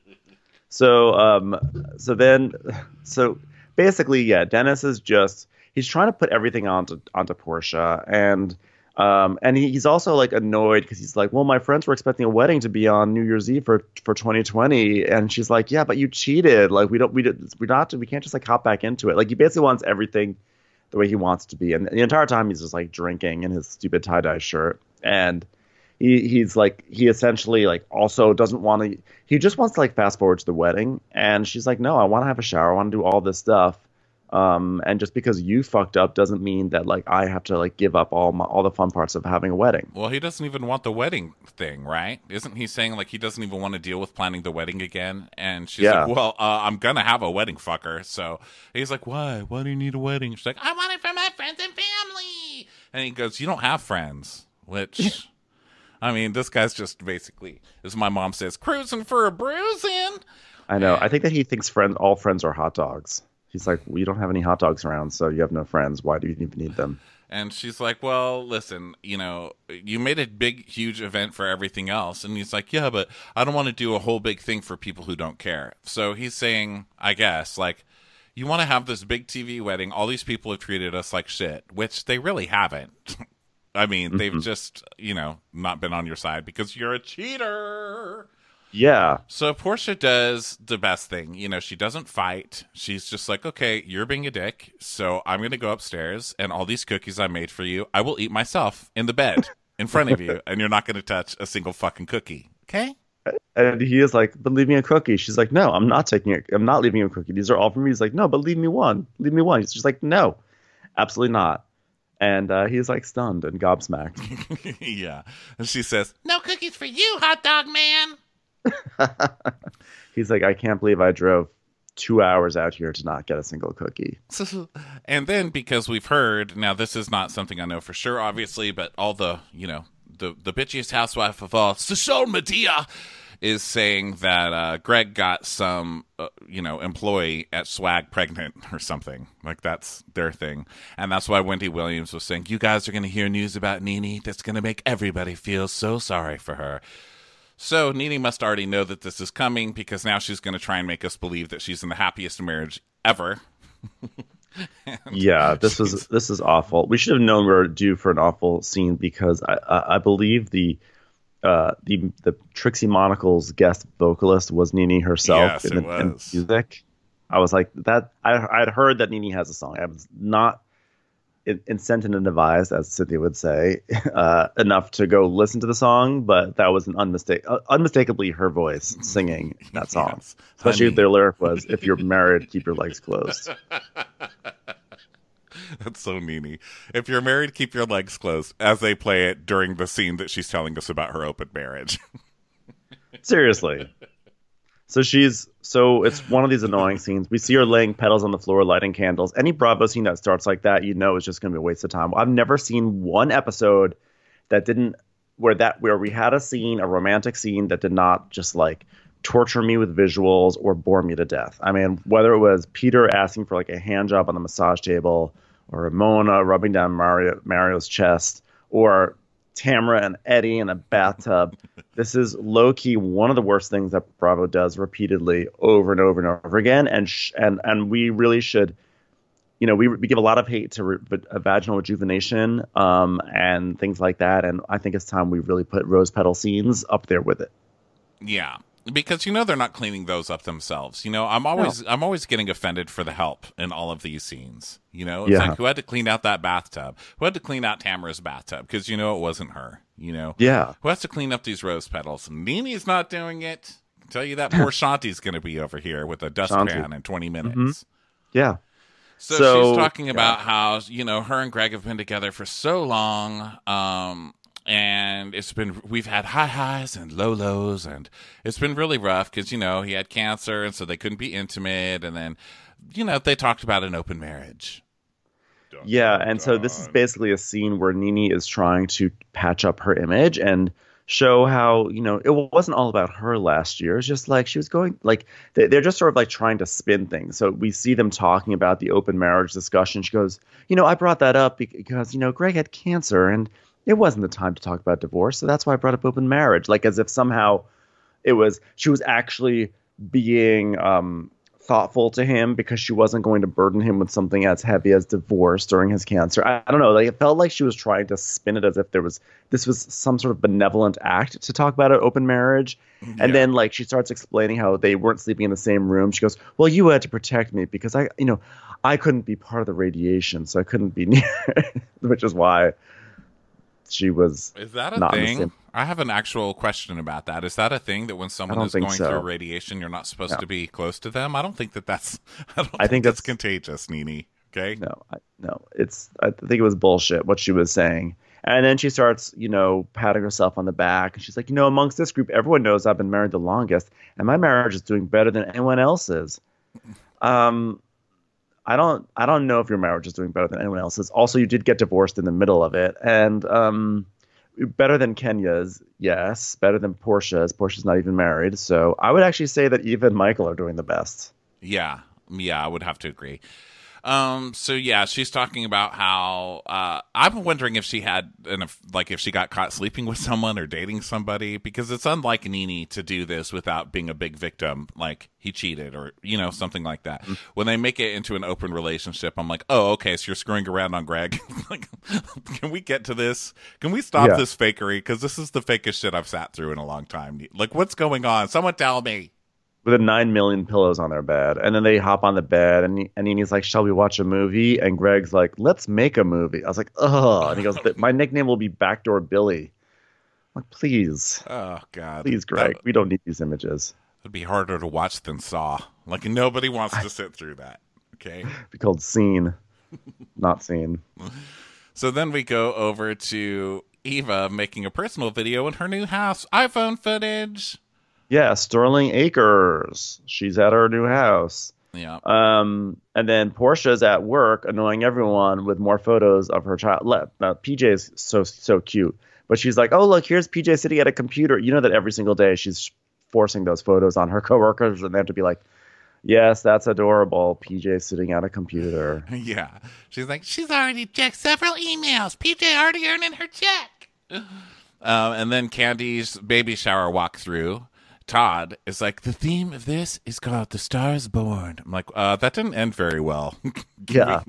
So, um, so then, so basically, yeah, Dennis is just he's trying to put everything onto onto Portia, and um, and he, he's also like annoyed because he's like, well, my friends were expecting a wedding to be on New Year's Eve for for twenty twenty, and she's like, yeah, but you cheated. Like we don't we did we not we can't just like hop back into it. Like he basically wants everything the way he wants to be, and the entire time he's just like drinking in his stupid tie dye shirt, and he he's like he essentially like also doesn't want to. He just wants to like fast forward to the wedding, and she's like, no, I want to have a shower, I want to do all this stuff, um, and just because you fucked up doesn't mean that like I have to like give up all my all the fun parts of having a wedding. Well, he doesn't even want the wedding thing, right? Isn't he saying like he doesn't even want to deal with planning the wedding again? And she's Yeah. like, well, uh, I'm gonna have a wedding, fucker. So he's like, why? Why do you need a wedding? She's like, I want it for my friends and family. And he goes, you don't have friends, which. I mean, this guy's just basically, as my mom says, cruising for a bruising. I know. I think that he thinks friend all friends are hot dogs. He's like, well, you don't have any hot dogs around, so you have no friends. Why do you even need them? And she's like, well, listen, you know, you made a big, huge event for everything else. And he's like, yeah, but I don't want to do a whole big thing for people who don't care. So he's saying, I guess, like, you want to have this big T V wedding. All these people have treated us like shit, which they really haven't. I mean, they've just, you know, not been on your side because you're a cheater. Yeah. So Portia does the best thing. You know, she doesn't fight. She's just like, okay, you're being a dick, so I'm going to go upstairs, and all these cookies I made for you, I will eat myself in the bed in front of you, and you're not going to touch a single fucking cookie. Okay? And he is like, but leave me a cookie. She's like, no, I'm not taking it. I'm not leaving you a cookie. These are all for me. He's like, no, but leave me one. Leave me one. She's like, no, absolutely not. And uh, he's like stunned and gobsmacked. Yeah. And she says, no cookies for you, hot dog man. He's like, I can't believe I drove two hours out here to not get a single cookie. And then, because we've heard, now this is not something I know for sure, obviously, but all the, you know, the, the bitchiest housewife of all, social media, is saying that uh, Greg got some, uh, you know, employee at Swag pregnant or something. Like, that's their thing. And that's why Wendy Williams was saying, you guys are going to hear news about Nene that's going to make everybody feel so sorry for her. So Nene must already know that this is coming, because now she's going to try and make us believe that she's in the happiest marriage ever. Yeah, this was this is awful. We should have known we were due for an awful scene, because I I, I believe the uh the the Trixie Monocle's guest vocalist was Nene herself Yes, in, it the, in was. music. I was like that. I I'd heard that Nene has a song. I was not in- incented and advised, as Cynthia would say, uh, enough to go listen to the song. But that was an unmistake, uh, unmistakably her voice singing that song. Yes. Especially Honey. if their lyric was, "If you're married, keep your legs closed." That's so Nene. If you're married, keep your legs closed, as they play it during the scene that she's telling us about her open marriage. Seriously. So she's so it's one of these annoying scenes. We see her laying petals on the floor, lighting candles. Any Bravo scene that starts like that, you know, is just going to be a waste of time. I've never seen one episode that didn't where that where we had a scene, a romantic scene that did not just like torture me with visuals or bore me to death. I mean, whether it was Peter asking for like a hand job on the massage table, or Ramona rubbing down Mario, Mario's chest, or Tamara and Eddie in a bathtub. This is low-key one of the worst things that Bravo does repeatedly over and over and over again. And sh- and and we really should, you know, we, we give a lot of hate to re- uh, vaginal rejuvenation um, and things like that. And I think it's time we really put rose petal scenes up there with it. Yeah. Because, you know, they're not cleaning those up themselves. You know, I'm always I'm always getting offended for the help in all of these scenes. You know, it's Yeah. like, who had to clean out that bathtub? Who had to clean out Tamara's bathtub? Because, you know, it wasn't her. You know, Yeah. who has to clean up these rose petals? Nene's not doing it. I can tell you that poor Shanti's going to be over here with a dustpan Shanti. in twenty minutes. Yeah. So, So, she's talking yeah. about how, you know, her and Greg have been together for so long. Um, and it's been, we've had high highs and low lows, and it's been really rough because, you know, he had cancer, and so they couldn't be intimate. And then, you know, they talked about an open marriage. Yeah, and so this is basically a scene where Nene is trying to patch up her image, and show how, you know, it wasn't all about her last year. It's just like she was going, like, they, they're just sort of like trying to spin things. So we see them talking about the open marriage discussion. She goes, you know, I brought that up because, you know, Greg had cancer and it wasn't the time to talk about divorce. So that's why I brought up open marriage. Like, as if somehow it was, she was actually being um, thoughtful to him because she wasn't going to burden him with something as heavy as divorce during his cancer. I, I don't know. Like, it felt like she was trying to spin it as if there was, this was some sort of benevolent act to talk about an open marriage. Yeah. And then like she starts explaining how they weren't sleeping in the same room. She goes, well, you had to protect me because I, you know, I couldn't be part of the radiation. So I couldn't be near, which is why she was. Is that a not thing? I have an actual question about that. Is that a thing that when someone is going so. through radiation, you're not supposed no. to be close to them? I don't think that that's. I don't I think, think that's, that's contagious, Nene. Okay. No, I, no, it's. I think it was bullshit what she was saying. And then she starts, you know, patting herself on the back, and she's like, you know, amongst this group, everyone knows I've been married the longest, and my marriage is doing better than anyone else's. Um. I don't I don't know if your marriage is doing better than anyone else's. Also, you did get divorced in the middle of it. And um, better than Kenya's, yes. Better than Portia's. Portia's not even married. So I would actually say that Eva and Michael are doing the best. Yeah. Yeah, I would have to agree. Um, so yeah, she's talking about how uh, I'm wondering if she had, an, like, if she got caught sleeping with someone or dating somebody, because it's unlike Nene to do this without being a big victim, like he cheated or you know something like that. Mm-hmm. When they make it into an open relationship, I'm like, oh, okay, so you're screwing around on Greg. Like, can we get to this? Can we stop yeah. this fakery? Because this is the fakest shit I've sat through in a long time. Like, what's going on? Someone tell me. With nine million pillows on their bed. And then they hop on the bed, and, and Nene's like, shall we watch a movie? And Greg's like, let's make a movie. I was like, ugh. And he goes, my nickname will be Backdoor Billy. I'm like, please. Oh, God. Please, Greg. That, we don't need these images. It'd be harder to watch than Saw. Like, nobody wants to sit through that. Okay? It'd be called Scene, not Scene. So then we go over to Eva making a personal video in her new house. iPhone footage. Yeah, Sterling Acres. She's at her new house. Yeah. Um, and then Portia's at work, annoying everyone with more photos of her child. Now, P J is so so cute, but she's like, "Oh, look, here's P J sitting at a computer." You know that every single day she's forcing those photos on her coworkers, and they have to be like, "Yes, that's adorable. P J sitting at a computer." Yeah. She's like, "She's already checked several emails. P J already earning her check." um, and then Candy's baby shower walkthrough. Todd is like, the theme of this is called The Star is Born. I'm like, uh, that didn't end very well. Yeah.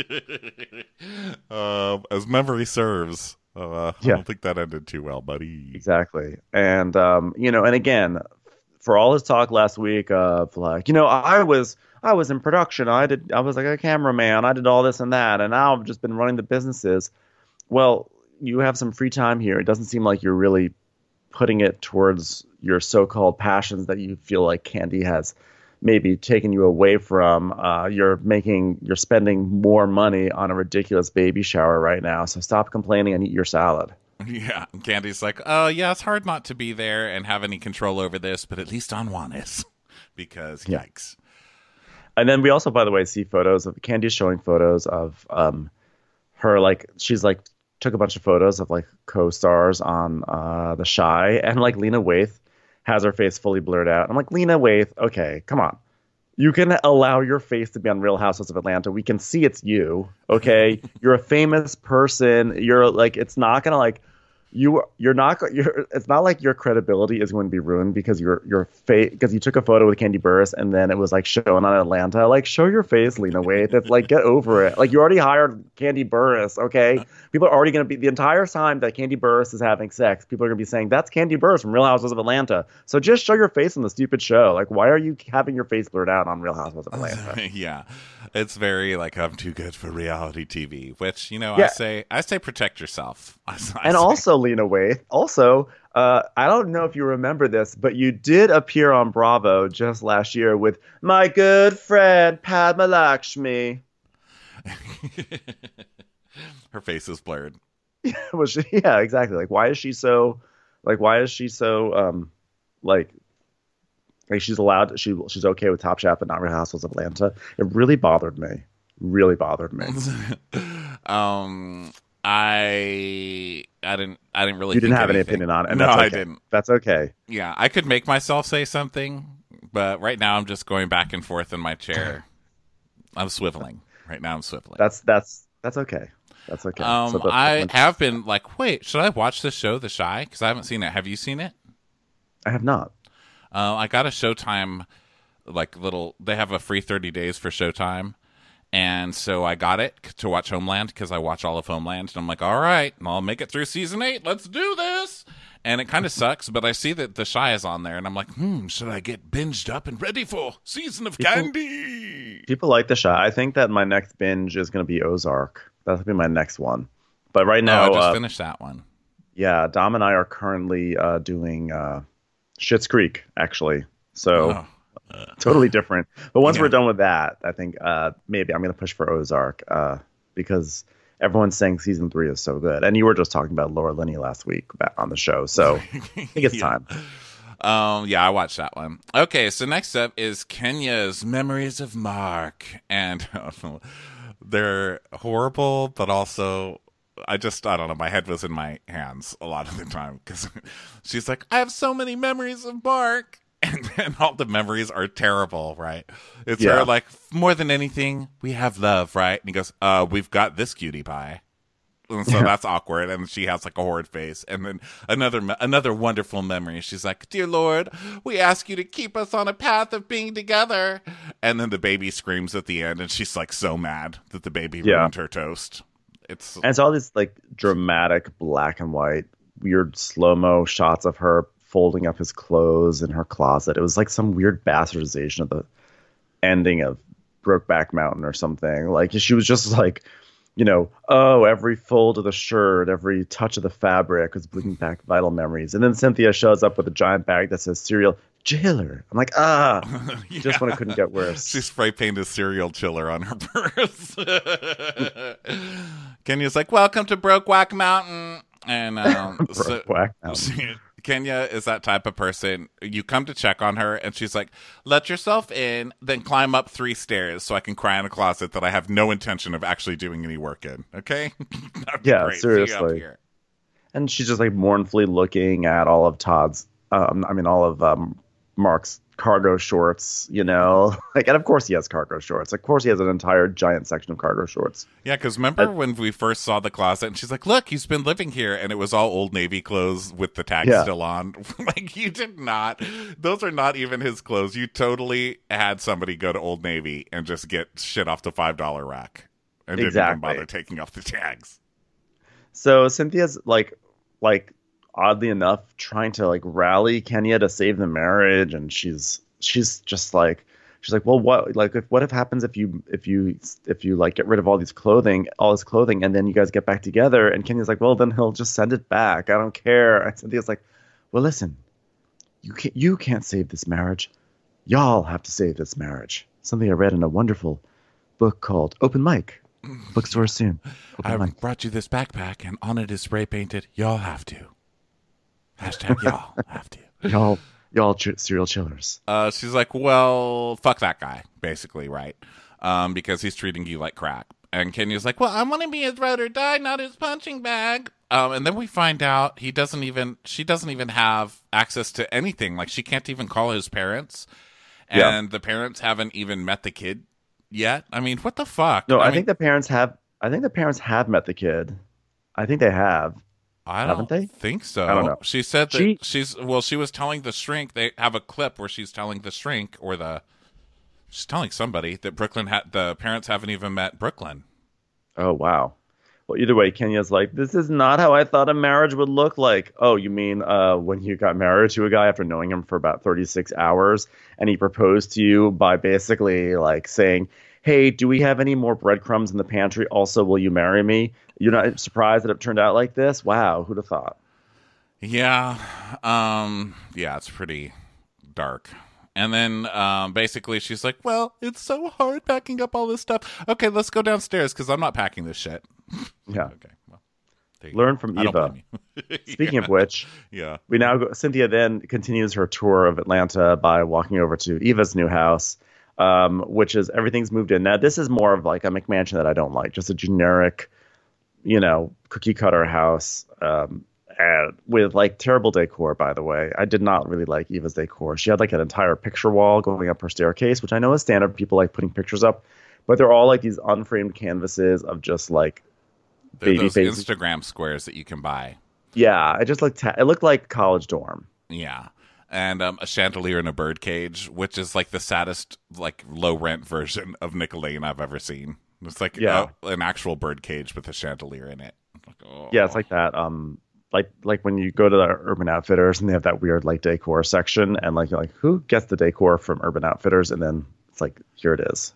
uh, as memory serves. Uh, yeah. I don't think that ended too well, buddy. Exactly. And, um, you know, and again, for all his talk last week of like, you know, I was I was in production. I did. I was like a cameraman. I did all this and that. And now I've just been running the businesses. Well, you have some free time here. It doesn't seem like you're really putting it towards your so-called passions that you feel like Candy has maybe taken you away from. Uh, you're making, you're spending more money on a ridiculous baby shower right now. So stop complaining and eat your salad. Yeah. Candy's like, oh, yeah, it's hard not to be there and have any control over this, but at least on Juanes. Because, yeah. yikes. And then we also, by the way, see photos of Candy showing photos of um, her, like, she's like, took a bunch of photos of like co-stars on uh, The Chi, and like Lena Waithe has her face fully blurred out. I'm like, Lena Waithe, okay, come on. You can allow your face to be on Real Housewives of Atlanta. We can see it's you, okay? You're a famous person. You're like, it's not gonna like, you you're not you're it's not like your credibility is going to be ruined because your your face because you took a photo with Candy Burris and then it was like shown on Atlanta. Like, show your face, Lena Waithe. It's like, get over it. Like, you already hired Candy Burris, okay? People are already going to be, the entire time that Candy Burris is having sex, people are going to be saying, that's Candy Burris from Real Housewives of Atlanta. So just show your face on the stupid show. Like, why are you having your face blurred out on Real Housewives of Atlanta? Yeah. It's very like, I'm too good for reality T V, which, you know, yeah. I say, I say protect yourself. I, I and say. also, Lena Waithe, also, uh, I don't know if you remember this, but you did appear on Bravo just last year with my good friend Padma Lakshmi. Her face is blurred. well, she, yeah, exactly. Like, why is she so, like, why is she so, um, like, like she's allowed, she she's okay with Top Chef but not Real Housewives of Atlanta. It really bothered me. Really bothered me. um, I, uh, I didn't. I didn't really. You didn't think have any anything. opinion on it, and no, that's okay. I didn't. That's okay. Yeah, I could make myself say something, but right now I'm just going back and forth in my chair. I'm swiveling. Right now I'm swiveling. That's that's that's okay. That's okay. Um, So the- I have been like, wait, should I watch this show, The Chi? Because I haven't seen it. Have you seen it? I have not. Uh, I got a Showtime, like little. They have a free thirty days for Showtime, and so I got it to watch Homeland because I watch all of Homeland, and I'm like, all right, I'll make it through season eight. Let's do this. And it kind of sucks, but I see that The Chi is on there, and I'm like, hmm, should I get binged up and ready for season of People- Candy? People like the show. I think that my next binge is going to be Ozark. That'll be my next one. But right No, now, I just uh, finished that one. yeah, Dom and I are currently uh, doing uh, Schitt's Creek, actually. So Oh. totally different. But once Yeah. we're done with that, I think uh, maybe I'm going to push for Ozark uh, because everyone's saying season three is so good. And you were just talking about Laura Linney last week back on the show. So I think it's Yeah. time. Um, yeah, I watched that one. Okay, so next up is Kenya's Memories of Mark, and they're horrible, but also I just I don't know. My head was in my hands a lot of the time because she's like, I have so many memories of Mark, and then all the memories are terrible, right? It's Yeah. her like, more than anything, we have love, right? And he goes, uh, we've got this cutie pie. And so Yeah. that's awkward, and she has like a horrid face. And then another me- another wonderful memory. She's like, "Dear Lord, we ask you to keep us on a path of being together." And then the baby screams at the end, and she's like so mad that the baby Yeah. ruined her toast. It's And it's all these like dramatic black and white, weird slow mo shots of her folding up his clothes in her closet. It was like some weird bastardization of the ending of Brokeback Mountain or something. Like she was just like, you know, oh, every fold of the shirt, every touch of the fabric was bringing back vital memories. And then Cynthia shows up with a giant bag that says cereal jailer. I'm like, ah, just when it couldn't get worse. She spray painted serial chiller on her purse. Kenya's like, "Welcome to Brokeback Mountain," and um, so- Brokeback Mountain. Kenya is that type of person. You come to check on her, and she's like, "Let yourself in, then climb up three stairs so I can cry in a closet that I have no intention of actually doing any work in." Okay? That'd be Yeah, great. See you up seriously. here. And she's just like mournfully looking at all of Todd's, um, I mean, all of um, Mark's cargo shorts, you know, like, and of course he has cargo shorts. Of course he has an entire giant section of cargo shorts. Yeah, because remember when we first saw the closet, and she's like, "Look, he's been living here," and it was all Old Navy clothes with the tag Yeah. still on. Like, you did not. Those are not even his clothes. You totally had somebody go to Old Navy and just get shit off the five dollar rack, and didn't even Exactly. bother taking off the tags. So Cynthia's like, like oddly enough, trying to like rally Kenya to save the marriage, and she's she's just like, she's like, well, what like if what if happens if you if you if you like get rid of all these clothing, all his clothing, and then you guys get back together? And Kenya's like, well, then he'll just send it back. I don't care. And Cynthia's like, well, listen, you can't you can't save this marriage. Y'all have to save this marriage. Something I read in a wonderful book called Open Mic. Bookstore soon. Open I Mic. brought you this backpack, and on it is spray painted, "Y'all have to." Hashtag y'all have to. Y'all, y'all ch- serial chillers. Uh, she's like, "Well, fuck that guy," basically, right? Um, because he's treating you like crap. And Kenya's like, "Well, I want to be his ride or die, not his punching bag." Um, and then we find out he doesn't even, she doesn't even have access to anything. Like, she can't even call his parents, and Yeah. the parents haven't even met the kid yet. I mean, what the fuck? No, I, mean, think the parents have. I think the parents have met the kid. I think they have. I don't haven't they? think so. I don't know. She said that She- she's well. She was telling the shrink. They have a clip where she's telling the shrink or the she's telling somebody that Brooklyn had the parents haven't even met Brooklyn. Oh wow. Well, either way, Kenya's like, this is not how I thought a marriage would look like. Oh, you mean uh, when you got married to a guy after knowing him for about thirty-six hours, and he proposed to you by basically like saying, "Hey, do we have any more breadcrumbs in the pantry? Also, will you marry me?" You're not surprised that it turned out like this? Wow, who'd have thought? Yeah, um, yeah, it's pretty dark. And then um, basically she's like, "Well, it's so hard packing up all this stuff. Okay, let's go downstairs because I'm not packing this shit." Yeah. Okay, well, there you Learn go. from I don't Eva. blame you. Speaking Yeah. of which, yeah. we now go, Cynthia then continues her tour of Atlanta by walking over to Eva's new house, um, which is everything's moved in. Now, this is more of like a McMansion that I don't like, just a generic you know, cookie cutter house, um, and with like terrible decor, by the way. I did not really like Eva's decor. She had like an entire picture wall going up her staircase, which I know is standard. People like putting pictures up, but they're all like these unframed canvases of just like They're baby those faces. Instagram squares that you can buy. Yeah, it just looked, ta- it looked like college dorm. Yeah. And um, a chandelier in a birdcage, which is like the saddest, like low rent version of Nickelodeon I've ever seen. It's like Yeah. uh, an actual birdcage with a chandelier in it. Like, oh. Yeah, it's like that. Um, like like when you go to the Urban Outfitters and they have that weird like decor section, and like you're like, who gets the decor from Urban Outfitters? And then it's like, here it is.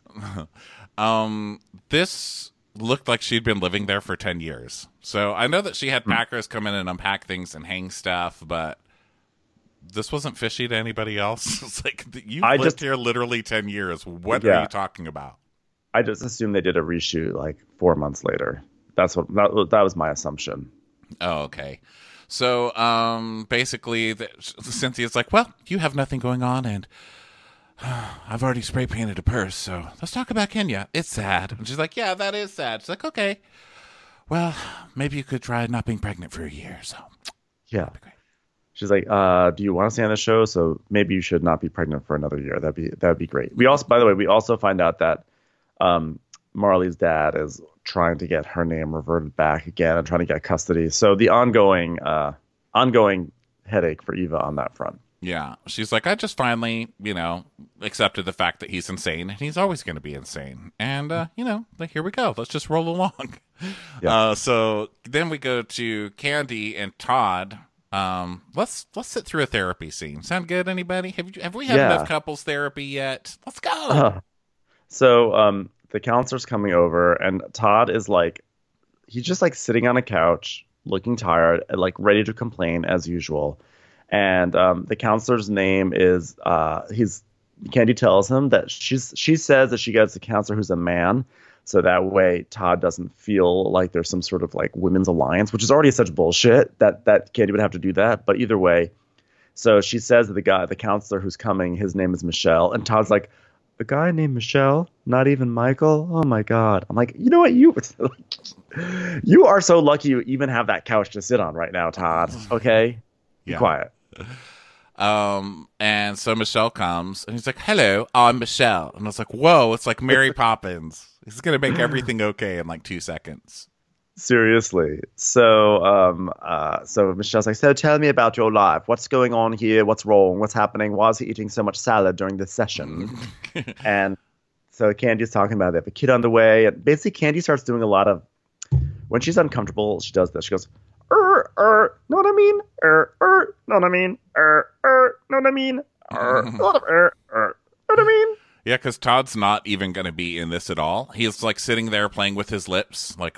Um, this looked like she'd been living there for ten years. So I know that she Hmm. had packers come in and unpack things and hang stuff, but this wasn't fishy to anybody else. It's like, you've I lived just- here literally ten years. What Yeah. are you talking about? I just assumed they did a reshoot like four months later. That's what that, that was my assumption. Oh, okay. So, um, basically, the, Cynthia's like, well, you have nothing going on, and uh, I've already spray painted a purse, so let's talk about Kenya. It's sad. And she's like, yeah, that is sad. She's like, okay. Well, maybe you could try not being pregnant for a year, so Yeah. great. She's like, uh, do you want to stay on the show? So maybe you should not be pregnant for another year. That'd be that'd be great. We also, by the way, we also find out that um, Marley's dad is trying to get her name reverted back again and trying to get custody. So the ongoing uh, ongoing headache for Eva on that front. Yeah. She's like, I just finally, you know, accepted the fact that he's insane, and he's always going to be insane. And, uh, you know, like, here we go. Let's just roll along. Yeah. Uh, so then we go to Candy and Todd. Um, let's let's sit through a therapy scene. Sound good, anybody? Have you, have we had Yeah. enough couples therapy yet? Let's go. Uh, so um, the counselor's coming over, and Todd is like, he's just like sitting on a couch, looking tired, and like ready to complain as usual. And um, the counselor's name is uh, he's Candy tells him that she's she says that she gets a counselor who's a man, so that way Todd doesn't feel like there's some sort of like women's alliance, which is already such bullshit that that Candy would have to do that. But either way, so she says that the guy, the counselor who's coming, his name is Michelle, and Todd's like, a guy named Michelle, not even Michael. Oh my god! I'm like, you know what, you you are so lucky you even have that couch to sit on right now, Todd. Okay, be Yeah. quiet. Um, and so Michelle comes, and he's like, hello, I'm Michelle. And I was like, whoa, it's like Mary Poppins. He's going to make everything okay in like two seconds. Seriously. So, um, uh, so Michelle's like, so tell me about your life. What's going on here? What's wrong? What's happening? Why is he eating so much salad during this session? And so Candy's talking about they have a kid on the way, and basically Candy starts doing a lot of, when she's uncomfortable, she does this. She goes, er, er, know what I mean? Er, er, know what I mean? Er, er, know what I mean? Er, a lot of er, er, know what I mean? Yeah, because Todd's not even going to be in this at all. He's like sitting there playing with his lips, like,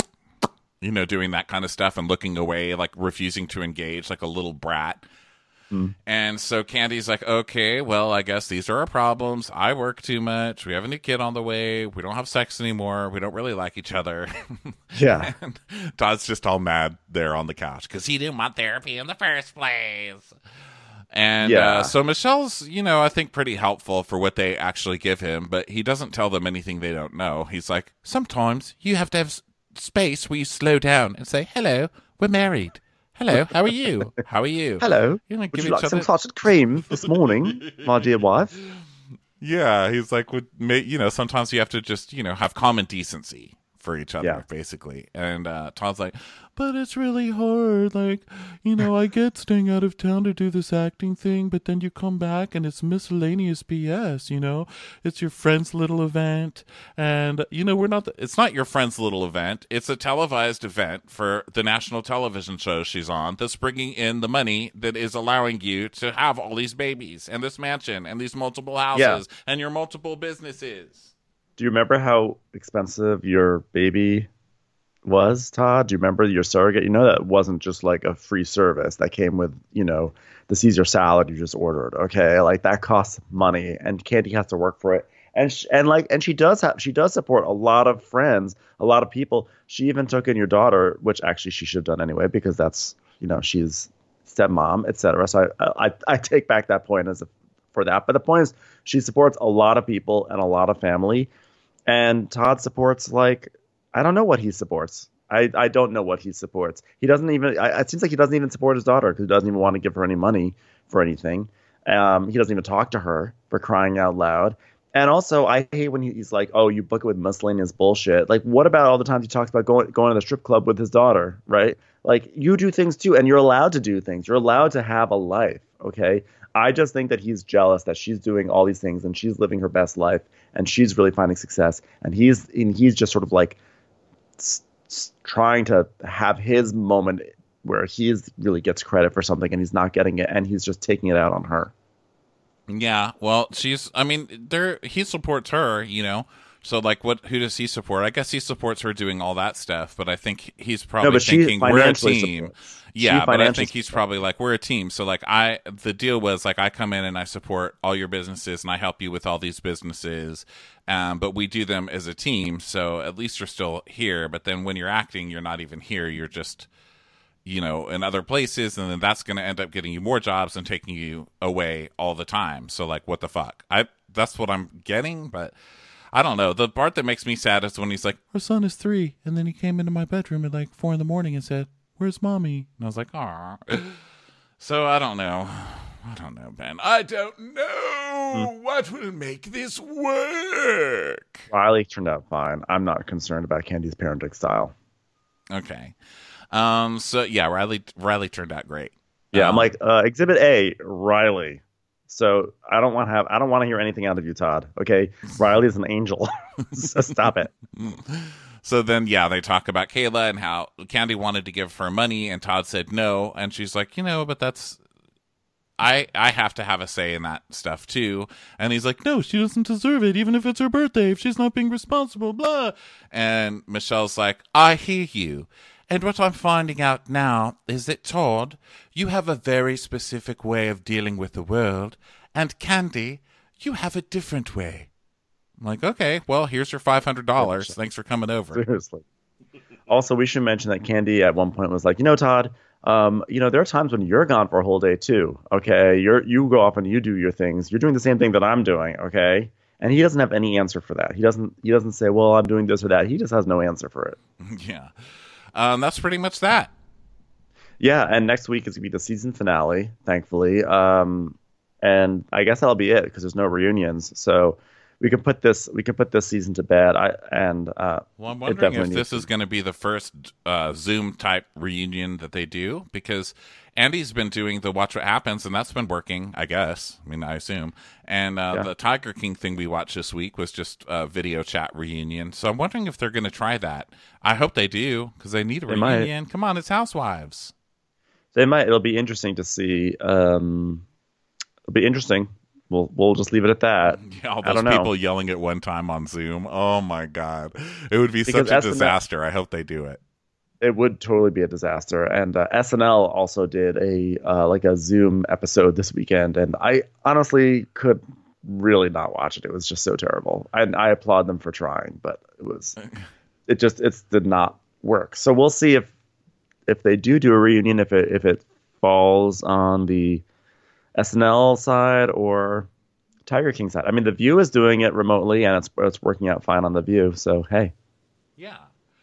you know, doing that kind of stuff and looking away, like refusing to engage like a little brat. Mm. And so Candy's like, okay, well, I guess these are our problems. I work too much. We have a new kid on the way. We don't have sex anymore. We don't really like each other. Yeah. And Todd's just all mad there on the couch because he didn't want therapy in the first place. And Yeah. uh, so Michelle's, you know, I think pretty helpful for what they actually give him, but he doesn't tell them anything they don't know. He's like, sometimes you have to have s- space where you slow down and say, hello, we're married. Hello, how are you? How are you? Hello. You know, Would give you each like some other- clotted cream this morning, my dear wife? Yeah, he's like, would ma- you know, sometimes you have to just, you know, have common decency for each other, Yeah. basically. And uh, Todd's like, but it's really hard. Like, you know, I get staying out of town to do this acting thing, but then you come back and it's miscellaneous B S, you know? It's your friend's little event. And, you know, we're not, the, it's not your friend's little event. It's a televised event for the national television show she's on that's bringing in the money that is allowing you to have all these babies and this mansion and these multiple houses and your multiple businesses. Do you remember how expensive your baby was, Todd? Do you remember your surrogate? You know that wasn't just like a free service that came with, you know, the Caesar salad you just ordered. Okay, like that costs money, and Candy has to work for it. And sh- and like and she does have she does support a lot of friends, a lot of people. She even took in your daughter, which actually she should have done anyway because that's, you know, she's stepmom, et cetera. So I I, I take back that point as a, for that. But the point is, she supports a lot of people and a lot of family. And Todd supports, like, I don't know what he supports. I, I don't know what he supports. He doesn't even. I, it seems like he doesn't even support his daughter because he doesn't even want to give her any money for anything. Um, he doesn't even talk to her, for crying out loud. And also, I hate when he's like, "Oh, you book it with miscellaneous bullshit." Like, what about all the times he talks about going going to the strip club with his daughter, right? Like, you do things too, and you're allowed to do things. You're allowed to have a life, okay? I just think that he's jealous that she's doing all these things and she's living her best life and she's really finding success, and he's and he's just sort of like s- s- trying to have his moment where he is, really gets credit for something and he's not getting it, and he's just taking it out on her. Yeah, well, she's, I mean, there, he supports her, you know, so like, what, who does he support? I guess he supports her doing all that stuff, but I think he's probably No, but she thinking, we're a financially team. supports. Yeah, She but I financially think he's supports. probably like, we're a team. So like, I, the deal was like, I come in and I support all your businesses and I help you with all these businesses. Um, but we do them as a team. So at least you're still here. But then when you're acting, you're not even here. You're just, you know, in other places, and then that's going to end up getting you more jobs and taking you away all the time. So like, what the fuck? I that's what I'm getting, but I don't know. The part that makes me sad is when he's like, our son is three, and then he came into my bedroom at like four in the morning and said, where's mommy? And I was like, ah. So I don't know. I don't know, Ben. I don't know what will make this work. Riley turned out fine. I'm not concerned about Candy's parenting style. Okay. Um. So yeah, Riley. Riley turned out great. Yeah, I'm Um, like uh, Exhibit A, Riley. So I don't want to have. I don't want to hear anything out of you, Todd. Okay, Riley is an angel. So stop it. So then, yeah, they talk about Kayla and how Candy wanted to give her money, and Todd said no, and she's like, you know, but that's. I I have to have a say in that stuff too. And he's like, no, she doesn't deserve it, even if it's her birthday, if she's not being responsible, blah. And Michelle's like, I hear you. And what I'm finding out now is that, Todd, you have a very specific way of dealing with the world, and Candy, you have a different way. I'm like, okay, well, here's your five hundred dollars. Thanks for coming over. Seriously. Also, we should mention that Candy at one point was like, you know, Todd, um, you know, there are times when you're gone for a whole day too. Okay, you're you go off and you do your things. You're doing the same thing that I'm doing. Okay, and he doesn't have any answer for that. He doesn't. He doesn't say, well, I'm doing this or that. He just has no answer for it. Yeah. Um, that's pretty much that. Yeah, and next week is gonna be the season finale, thankfully. Um, and I guess that'll be it because there's no reunions. So we can put this we can put this season to bed. I and uh, Well, I'm it wondering definitely if this needs is going to be the first uh, Zoom type reunion that they do, because Andy's been doing the Watch What Happens, and that's been working, I guess. I mean, I assume. And uh, Yeah. the Tiger King thing we watched this week was just a video chat reunion. So I'm wondering if they're going to try that. I hope they do, because they need a They might. reunion. Come on, it's Housewives. They might. It'll be interesting to see. Um, it'll be interesting. We'll we'll just leave it at that. Yeah, all I those don't know. people yelling at one time on Zoom. Oh my God, it would be Because such a S N L disaster. I hope they do it. It would totally be a disaster. And uh, S N L also did a uh, like a Zoom episode this weekend, and I honestly could really not watch it. It was just so terrible. And I applaud them for trying, but it was it just it did not work. So we'll see if if they do do a reunion, if it if it falls on the S N L side or Tiger King side. I mean, The View is doing it remotely, and it's it's working out fine on The View. So hey, Yeah.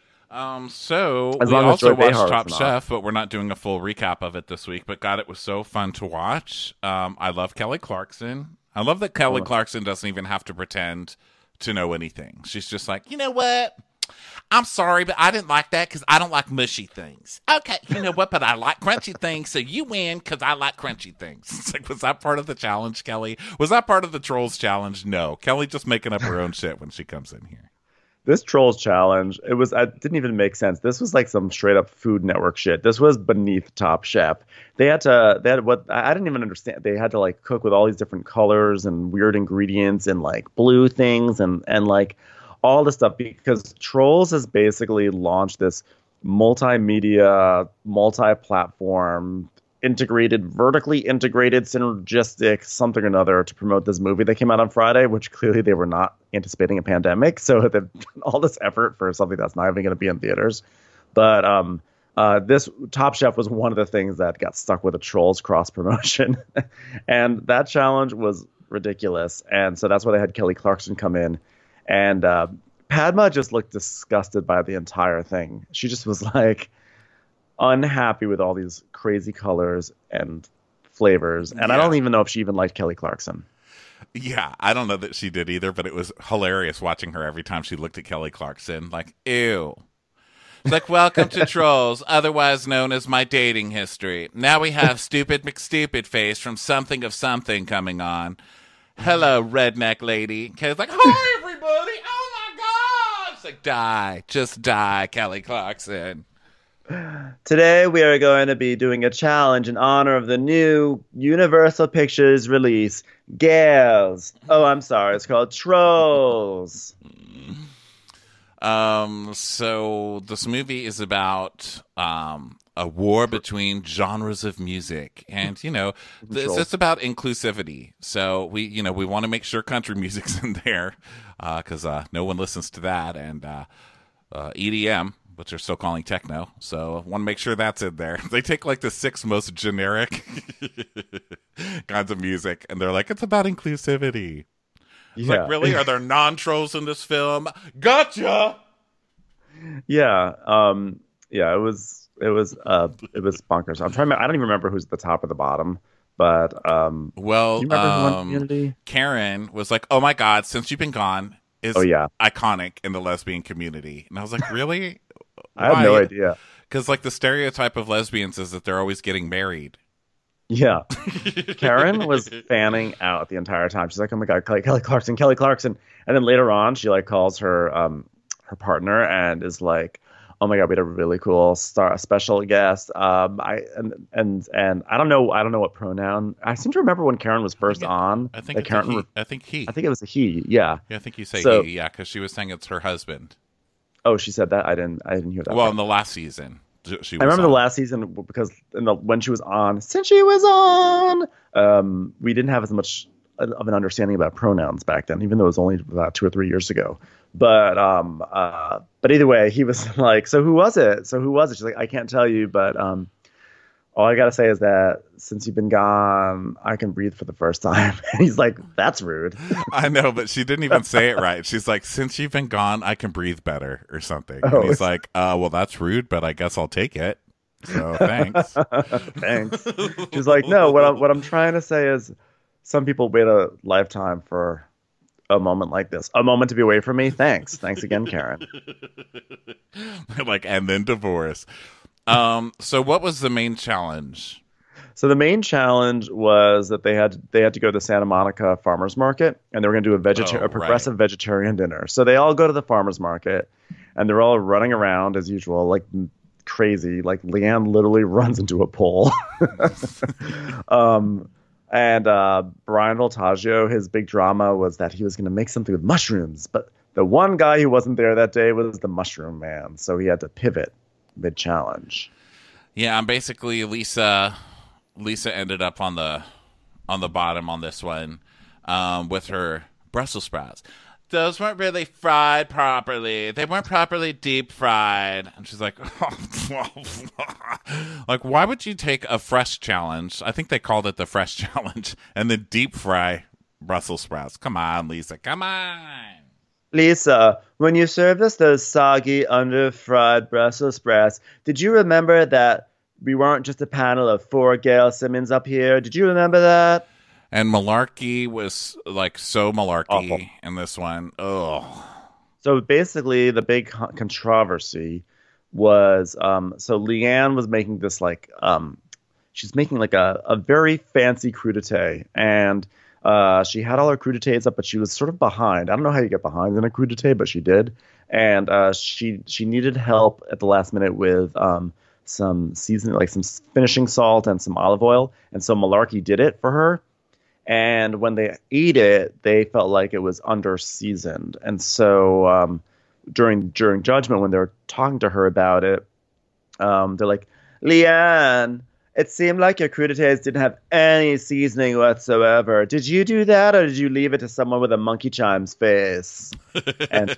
Um, so As we long as also Joy watched Behar's Top not. Chef, but we're not doing a full recap of it this week. But God, it was so fun to watch. Um, I love Kelly Clarkson. I love that Kelly Oh. Clarkson doesn't even have to pretend to know anything. She's just like, you know what? I'm sorry, but I didn't like that because I don't like mushy things. Okay, you know what? But I like crunchy things, so you win because I like crunchy things. It's like, was that part of the challenge, Kelly? Was that part of the Trolls challenge? No. Kelly just making up her own shit when she comes in here. this Trolls challenge, it was it didn't even make sense. This was like some straight up Food Network shit. This was beneath Top Chef. They had to they had what I didn't even understand. They had to like cook with all these different colors and weird ingredients and like blue things and and like all this stuff, because Trolls has basically launched this multimedia, multi-platform, integrated, vertically integrated, synergistic something or another to promote this movie that came out on Friday, which clearly they were not anticipating a pandemic. So they've done all this effort for something that's not even going to be in theaters. But um, uh, this Top Chef was one of the things that got stuck with a Trolls cross promotion. And that challenge was ridiculous. And so that's why they had Kelly Clarkson come in and uh, Padma just looked disgusted by the entire thing. She just was like unhappy with all these crazy colors and flavors. And Yeah. I don't even know if she even liked Kelly Clarkson. Yeah, I don't know that she did either, but it was hilarious watching her every time she looked at Kelly Clarkson. Like, ew. It's like, welcome to Trolls, otherwise known as my dating history. Now we have Stupid McStupid Face from Something of Something coming on. Hello, redneck lady. Kelly's like, hi, everybody. Oh, my God. It's like, die. Just die, Kelly Clarkson. Today we are going to be doing a challenge in honor of the new Universal Pictures release, Gales. Oh, I'm sorry. It's called Trolls. Um, so this movie is about um, a war between genres of music, and you know, this, it's about inclusivity. So we, you know, we want to make sure country music's in there because uh, uh, no one listens to that, and uh, uh, E D M, which they're still calling techno. So I want to make sure that's in there. They take like the six most generic kinds of music, and they're like, it's about inclusivity. It's Yeah. like, really? Are there non-trolls in this film? Gotcha! Yeah. Um, yeah, it was it was uh it was bonkers. I'm trying to, I don't even remember who's at the top or the bottom, but um Well, do you remember who won um, Community? Karen was like, oh my God, Since You've Been Gone is Oh, yeah. iconic in the lesbian community. And I was like, really? I have no idea. Because like the stereotype of lesbians is that they're always getting married. Yeah. Karen was fanning out the entire time. She's like, oh my God, Kelly, Kelly Clarkson, Kelly Clarkson. And then later on, she like calls her um her partner and is like, oh my God, we had a really cool star special guest. Um I and and and I don't know I don't know what pronoun. I seem to remember when Karen was first I think it- on. I think that it's Karen a he. was- I think he. I think it was a he, yeah. yeah, I think you say So- he, yeah, because she was saying it's her husband. Oh, she said that? I didn't I didn't hear that. Well, part. in the last season. She was I remember on. the last season because in the when she was on, since she was on, um, we didn't have as much of an understanding about pronouns back then, even though it was only about two or three years ago. But um, uh, but either way, he was like, "So who was it? So who was it?" She's like, "I can't tell you, but um, all I gotta say is that since you've been gone, I can breathe for the first time." And he's like, "That's rude." I know, but she didn't even say it right. She's like, since you've been gone, I can breathe better or something. Oh, and he's it's- like, uh, well, that's rude, but I guess I'll take it. So thanks. Thanks. She's like, "No, what I'm what I'm trying to say is, some people wait a lifetime for a moment like this, a moment to be away from me. Thanks, thanks again, Karen." Like, and then divorce. Um, so what was the main challenge? So the main challenge was that they had they had to go to the Santa Monica farmers market, and they were going to do a vegeta- Oh, a progressive vegetarian dinner. So they all go to the farmers market, and they're all running around as usual, like crazy. Like Leanne literally runs into a pole. um, and uh, Brian Voltaggio, his big drama was that he was going to make something with mushrooms, but the one guy who wasn't there that day was the mushroom man, so he had to pivot mid challenge. Yeah, I'm basically Lisa. Lisa ended up on the on the bottom on this one um, with her Brussels sprouts. Those weren't really fried properly. They weren't properly deep fried. And she's like, like, why would you take a fresh challenge? I think they called it the fresh challenge, and then deep fry Brussels sprouts. Come on, Lisa. Come on. Lisa, when you served us those soggy, under-fried Brussels sprouts, did you remember that we weren't just a panel of four Gail Simmons up here? Did you remember that? And malarkey was like so malarkey Awful. in this one. Ugh. So basically, the big co- controversy was um, so Leanne was making this like um, she's making like a, a very fancy crudité, and uh, she had all her crudités up, but she was sort of behind. I don't know how you get behind in a crudité, but she did, and uh, she she needed help at the last minute with um, some seasoning, like some finishing salt and some olive oil, and so Malarkey did it for her. And when they ate it, they felt like it was under seasoned. And so um, during during judgment, when they were talking to her about it, um, they're like, "Leanne, it seemed like your crudités didn't have any seasoning whatsoever. Did you do that, or did you leave it to someone with a monkey chimes face?" And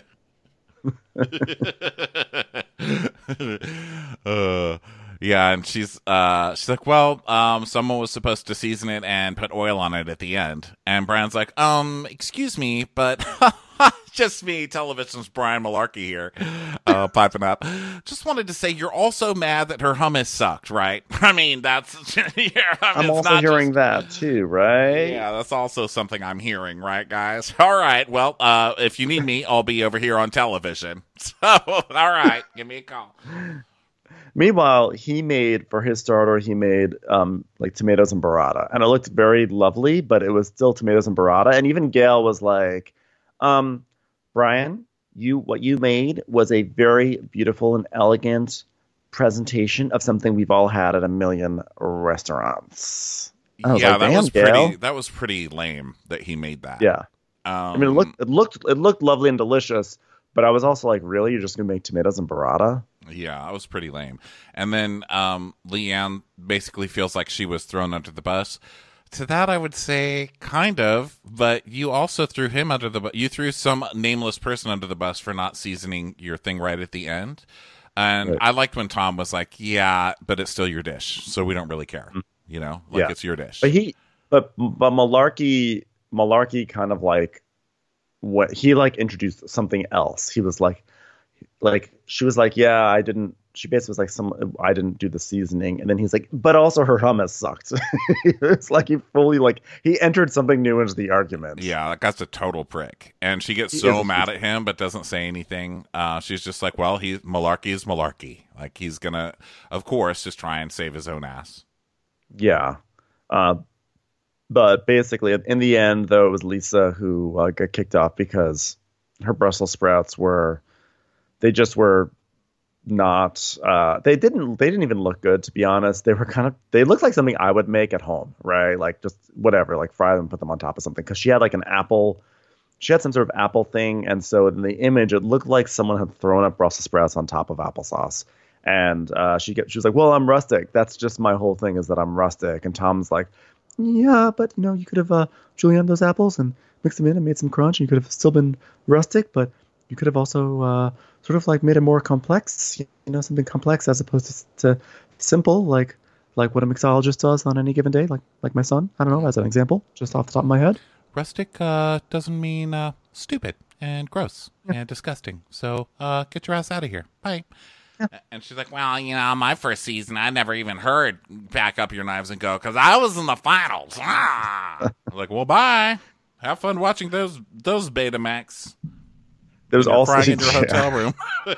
uh, yeah, and she's uh, she's like, well, um, someone was supposed to season it and put oil on it at the end. And Brian's like, um, excuse me, but Just me, television's Brian Malarkey here, uh, piping up. Just wanted to say you're also mad that her hummus sucked, right? I mean, that's... yeah, I mean, I'm also hearing that too, right? Yeah, that's also something I'm hearing, right, guys? All right, well, uh, if you need me, I'll be over here on television. So, all right, give me a call. Meanwhile, he made, for his starter, he made um, like tomatoes and burrata. And it looked very lovely, but it was still tomatoes and burrata. And even Gail was like... um. Brian, you what you made was a very beautiful and elegant presentation of something we've all had at a million restaurants. I was yeah, like, that was Gail. pretty. That was pretty lame that he made that. Yeah, um, I mean, it looked it looked it looked lovely and delicious, but I was also like, really, you're just gonna make tomatoes and burrata? Yeah, that was pretty lame. And then um, Leanne basically feels like she was thrown under the bus. To that, I would say kind of, but you also threw him under the bus. You threw some nameless person under the bus for not seasoning your thing right at the end. And Right. I liked when Tom was like, yeah, but it's still your dish, so we don't really care. You know, like Yeah. it's your dish. But he, but but Malarkey, Malarkey kind of like what he like introduced something else. He was like, like she was like, yeah, I didn't. She basically was like, some I didn't do the seasoning, and then he's like, but also her hummus sucked. It's like he fully like he entered something new into the argument. Yeah, that guy's a total prick. And she gets He so is. mad at him, but doesn't say anything. Uh, she's just like, well, he's Malarkey is Malarkey. Like, he's going to, of course, just try and save his own ass. Yeah. Uh, but basically, in the end, though, it was Lisa who uh, got kicked off because her Brussels sprouts were, they just were not, uh, they didn't, they didn't even look good, to be honest. They were kind of, they looked like something I would make at home, right? Like just whatever, like fry them, put them on top of something. Because she had like an apple, she had some sort of apple thing. And so in the image, it looked like someone had thrown up Brussels sprouts on top of applesauce. And uh, she get, she was like, well, I'm rustic. That's just my whole thing, is that I'm rustic. And Tom's like, yeah, but you know, you could have uh, julienne those apples and mixed them in and made some crunch. And you could have still been rustic, but you could have also uh, sort of like made it more complex, you know, something complex as opposed to, to simple, like like what a mixologist does on any given day, like like my son. I don't know, as an example, just off the top of my head. Rustic uh, doesn't mean uh, stupid and gross yeah. and disgusting. So uh, get your ass out of here. Bye. Yeah. And she's like, well, you know, my first season, I never even heard pack up your knives and go because I was in the finals. Ah. I'm like, well, bye. Have fun watching those those Betamax. There was also crying in your hotel room.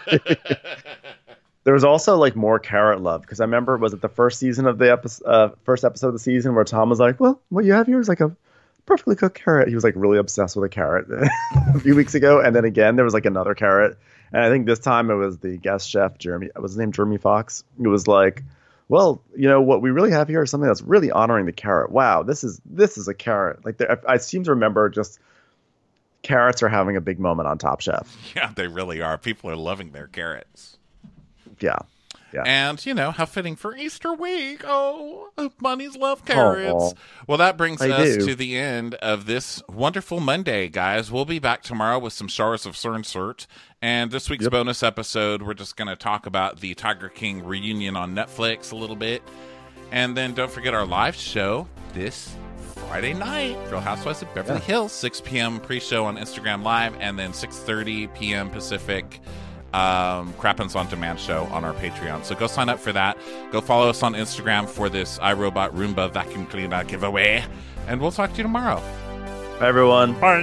There was also like more carrot love, because I remember, was it the first season of the episode, uh, first episode of the season, where Tom was like, well, what you have here is like a perfectly cooked carrot. He was like really obsessed with a carrot a few weeks ago, and then again there was like another carrot, and I think this time it was the guest chef Jeremy, was his name Jeremy Fox? It was like, well, you know, what we really have here is something that's really honoring the carrot. Wow, this is this is a carrot. Like there, I, I seem to remember just carrots are having a big moment on Top Chef. Yeah, they really are. People are loving their carrots. Yeah. Yeah. And, you know, how fitting for Easter week. Oh, bunnies love carrots. Oh, well, that brings I us do. to the end of this wonderful Monday, guys. We'll be back tomorrow with some Stars of Cernsert. And this week's Yep. bonus episode, we're just going to talk about the Tiger King reunion on Netflix a little bit. And then don't forget our live show this Friday night, Real Housewives of Beverly Yeah. Hills, six p.m. pre-show on Instagram Live, and then six thirty p.m. Pacific um Crappens on Demand show on our Patreon. So go sign up for that. Go follow us on Instagram for this iRobot Roomba vacuum cleaner giveaway, and we'll talk to you tomorrow. Bye, everyone. Bye.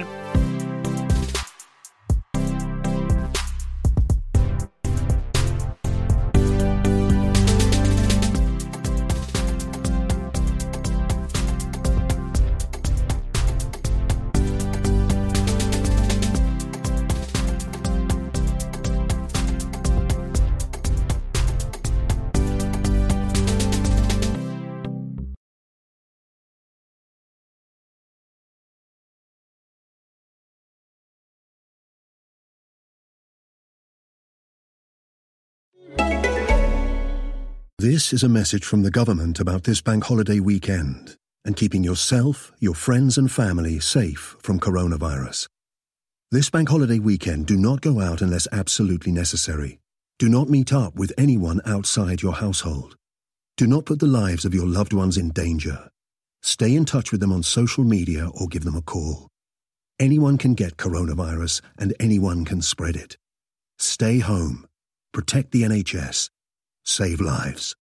This is a message from the government about this bank holiday weekend and keeping yourself, your friends and family safe from coronavirus. This bank holiday weekend, do not go out unless absolutely necessary. Do not meet up with anyone outside your household. Do not put the lives of your loved ones in danger. Stay in touch with them on social media or give them a call. Anyone can get coronavirus and anyone can spread it. Stay home. Protect the N H S. Save lives.